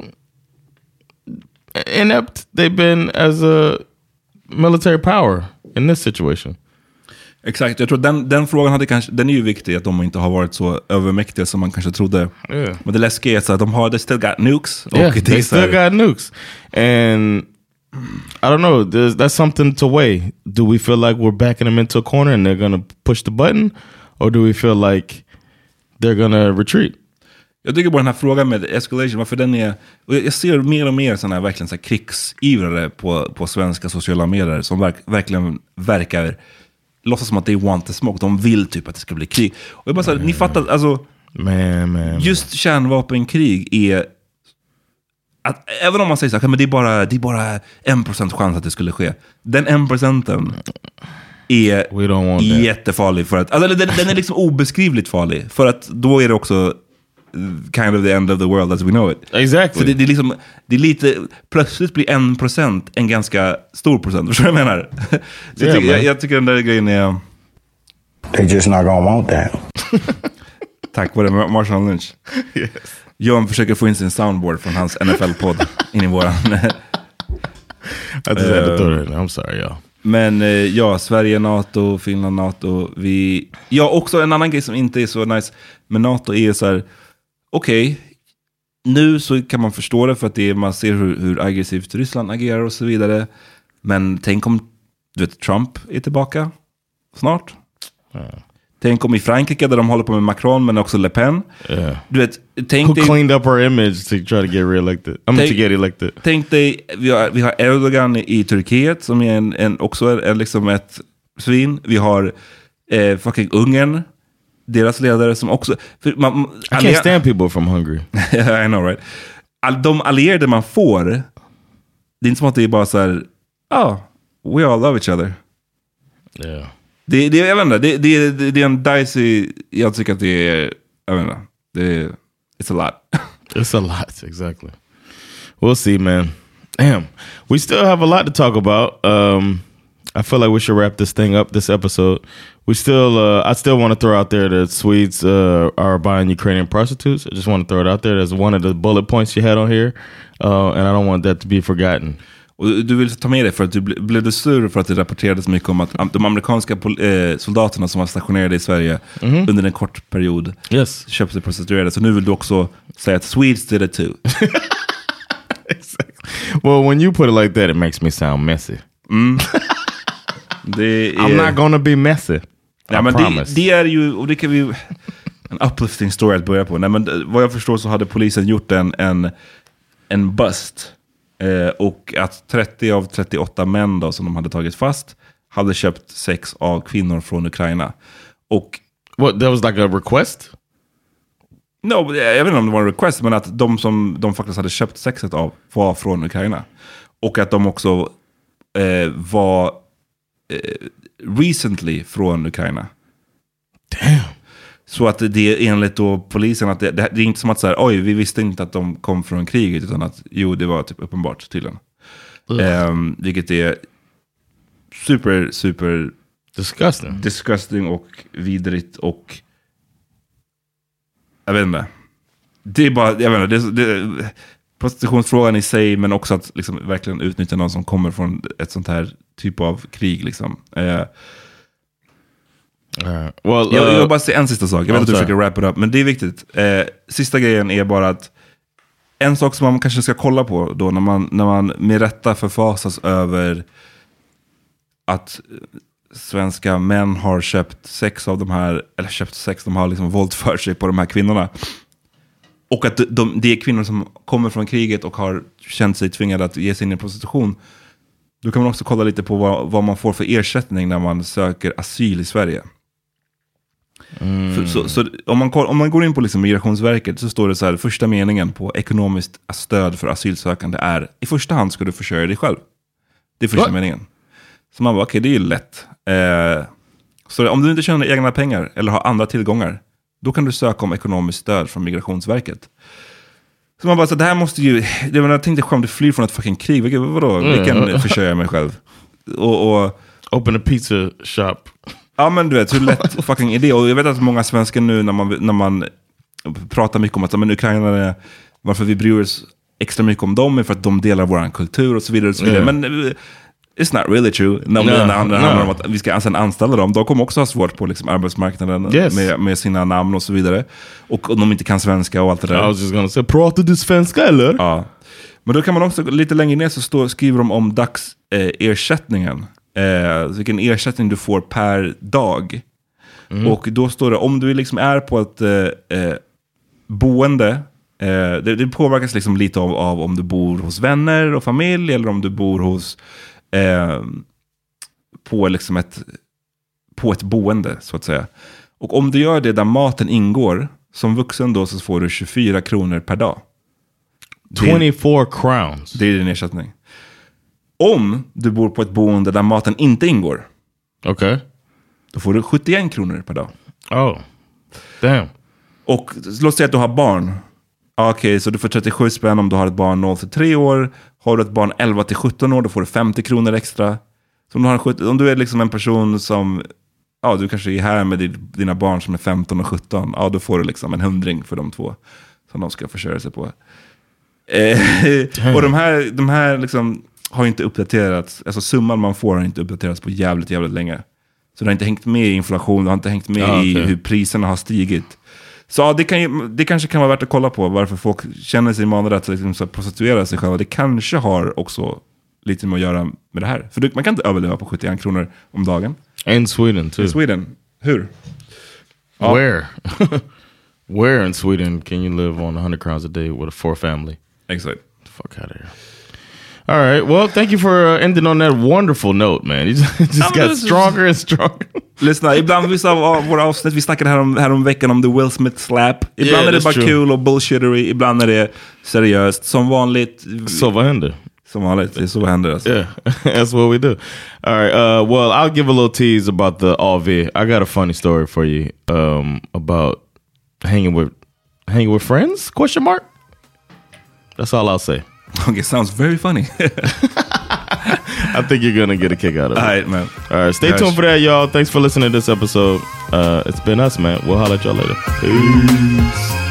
inept they've been as a military power in this situation. Exakt, jag tror den frågan hade kanske, den är ju viktig, att de inte har varit så övermäktiga som man kanske trodde. Yeah. Men det läskiga är så att they still got nukes. Yeah, they still got nukes. And I don't know, that's something to weigh. Do we feel like we're backing them into a corner and they're gonna push the button? Or do we feel like they're gonna retreat? Jag tycker bara den här frågan med escalation, varför den är... Och jag ser mer och mer sådana här verkligen så här krigsivrare på svenska sociala medier som verkligen verkar låtsas som att they want the smoke. De vill typ att det ska bli krig. Och jag bara såhär, ni fattar, alltså... Just kärnvapenkrig är... Att, även om man säger så här, men det är bara 1% chans att det skulle ske. Den 1% är jättefarlig för att... Alltså den är liksom obeskrivligt farlig. För att då är det också... kind of the end of the world as we know it. Exactly. Så det är liksom, det är lite, plötsligt blir 1% en ganska stor procent. Förstår du vad jag menar? Så jag tycker den där grejen är... They just not gonna want that. Tack vare Marshall Lynch. Yes. John försöker få in sin soundboard från hans NFL-podd in i våran... I'm sorry, y'all. Men ja, Sverige, NATO, Finland, NATO. Ja, också en annan grej som inte är så nice med NATO är så här... Okej, nu så kan man förstå det för att man ser hur aggressivt Ryssland agerar och så vidare. Men tänk om Trump är tillbaka snart. Tänk om i Frankrike där de håller på med Macron men också Le Pen. Du vet, who cleaned up our image to try to get reelected. To get elected. Tänk dig, vi har Erdogan i Turkiet som är också är liksom ett svin. Vi har fucking Ungern. Deras ledare som också... I can't stand people from Hungary. I know, right? De allierade man får, det är inte som att det är bara så här, we all love each other. Yeah. Jag vet inte, det är en dicey... Jag tycker att det är... Jag vet inte. It's a lot. It's a lot, exactly. We'll see, man. Damn. We still have a lot to talk about. I feel like we should wrap this thing up, this episode. I still want to throw out there that Swedes are buying Ukrainian prostitutes. I just want to throw it out there. That's one of the bullet points you had on here. And I don't want that to be forgotten. Och du vill ta med det för att du blev sur för att det rapporterades mycket om att de amerikanska soldaterna som var stationerade i Sverige under en kort period köpte prostituerade. Så nu vill du också säga att Swedes did it too. Exactly. Well, when you put it like that, it makes me sound messy. I'm not gonna be messy. Ja, men det är ju, och det kan vi en uplifting story att börja på. Nej, men vad jag förstår så hade polisen gjort en bust. Och att 30 av 38 män då, som de hade tagit fast hade köpt sex av kvinnor från Ukraina. Och what, that was like a request? No, jag vet inte om det var en request, men att de som de faktiskt hade köpt sexet av var från Ukraina. Och att de också var recently från Ukraina. Damn. Så att det är enligt då polisen att det är inte som att så här, oj, vi visste inte att de kom från kriget, utan att jo, det var typ uppenbart tydligen. Vilket är super disgusting och vidrigt och jag vet inte. Det är bara, jag vet inte, det prostitutionsfrågan i sig, men också att liksom verkligen utnyttja någon som kommer från ett sånt här typ av krig liksom. Jag vill bara säga en sista sak. Jag vet att du försöker wrap it up, men det är viktigt. Sista grejen är bara att en sak som man kanske ska kolla på då när man med rätta förfasas över att svenska män har köpt sex av de här, eller köpt sex, de har liksom våldfört sig på de här kvinnorna. Och att det är kvinnor som kommer från kriget och har känt sig tvingade att ge sig in i prostitution. Då kan man också kolla lite på vad man får för ersättning när man söker asyl i Sverige. Så om man går in på liksom Migrationsverket så står det så här, första meningen på ekonomiskt stöd för asylsökande är i första hand ska du försörja dig själv. Det är första meningen. Så man bara, okej, det är ju lätt. Så om du inte tjänar egna pengar eller har andra tillgångar, då kan du söka om ekonomiskt stöd från Migrationsverket. Så man bara, så det här måste ju... Jag tänkte själv, du flyr från ett fucking krig. Vilken försörja mig själv? Och open a pizza shop. Ja, men du vet, hur lätt fucking är det? Och jag vet att många svenskar nu när man pratar mycket om att men Ukraina, varför vi bryr oss extra mycket om dem är för att de delar vår kultur och så vidare. Och så vidare. Men It's not really true. När det handlar om att vi ska sen anställa dem. De kommer också ha svårt på liksom arbetsmarknaden med sina namn och så vidare. Och om de inte kan svenska och allt det där. I was just gonna say, pratar du svenska eller? Ja. Men då kan man också, lite längre ner så skriver de om dagsersättningen. Vilken ersättning du får per dag. Och då står det, om du liksom är på ett boende, det påverkas liksom lite av om du bor hos vänner och familj, eller om du bor hos på liksom ett boende, så att säga. Och om du gör det där maten ingår, som vuxen då, så får du 24 kronor per dag. 24 crowns. Det är din ersättning. Om du bor på ett boende där maten inte ingår, då får du 71 kronor per dag. Oh, damn. Och låt säga att du har barn. Okej, så du får 37 spänn om du har ett barn 0-3 år. Har du ett barn 11-17 år, då får du 50 kronor extra. Så om du är liksom en person som, du kanske är här med dina barn som är 15 och 17, då får du liksom en 100 för de två som de ska försörja sig på. Och de här liksom har inte uppdaterats, alltså summan man får har inte uppdaterats på jävligt länge. Så det har inte hängt med i inflation, det har inte hängt med i hur priserna har stigit. Så det kanske kan vara värt att kolla på varför folk känner sig manade att liksom, så prostituera sig själva. Det kanske har också lite med att göra med det här. För man kan inte överleva på 71 kronor om dagen. In Sweden too. In Sweden. Hur? Where? Where in Sweden can you live on 100 crowns a day with a 4 family? Exactly. Fuck out of here. All right. Well, thank you for ending on that wonderful note, man. You just got stronger and stronger. Lyssna, ibland vissa av våra avsnitt, vi snackade här om veckan om the Will Smith slap. Ibland är det bara kul och bullshittery, ibland är det seriöst. Som vanligt. Så vad händer? Som vanligt, det är så vad händer alltså. Yeah, that's what we do. All right, well, I'll give a little tease about the AV. I got a funny story for you about hanging with friends? Question mark? That's all I'll say. Okay, sounds very funny. I think you're gonna get a kick out of it. All right, man. All right, stay tuned for that, y'all. Thanks for listening to this episode. It's been us, man. We'll holler at y'all later. Peace.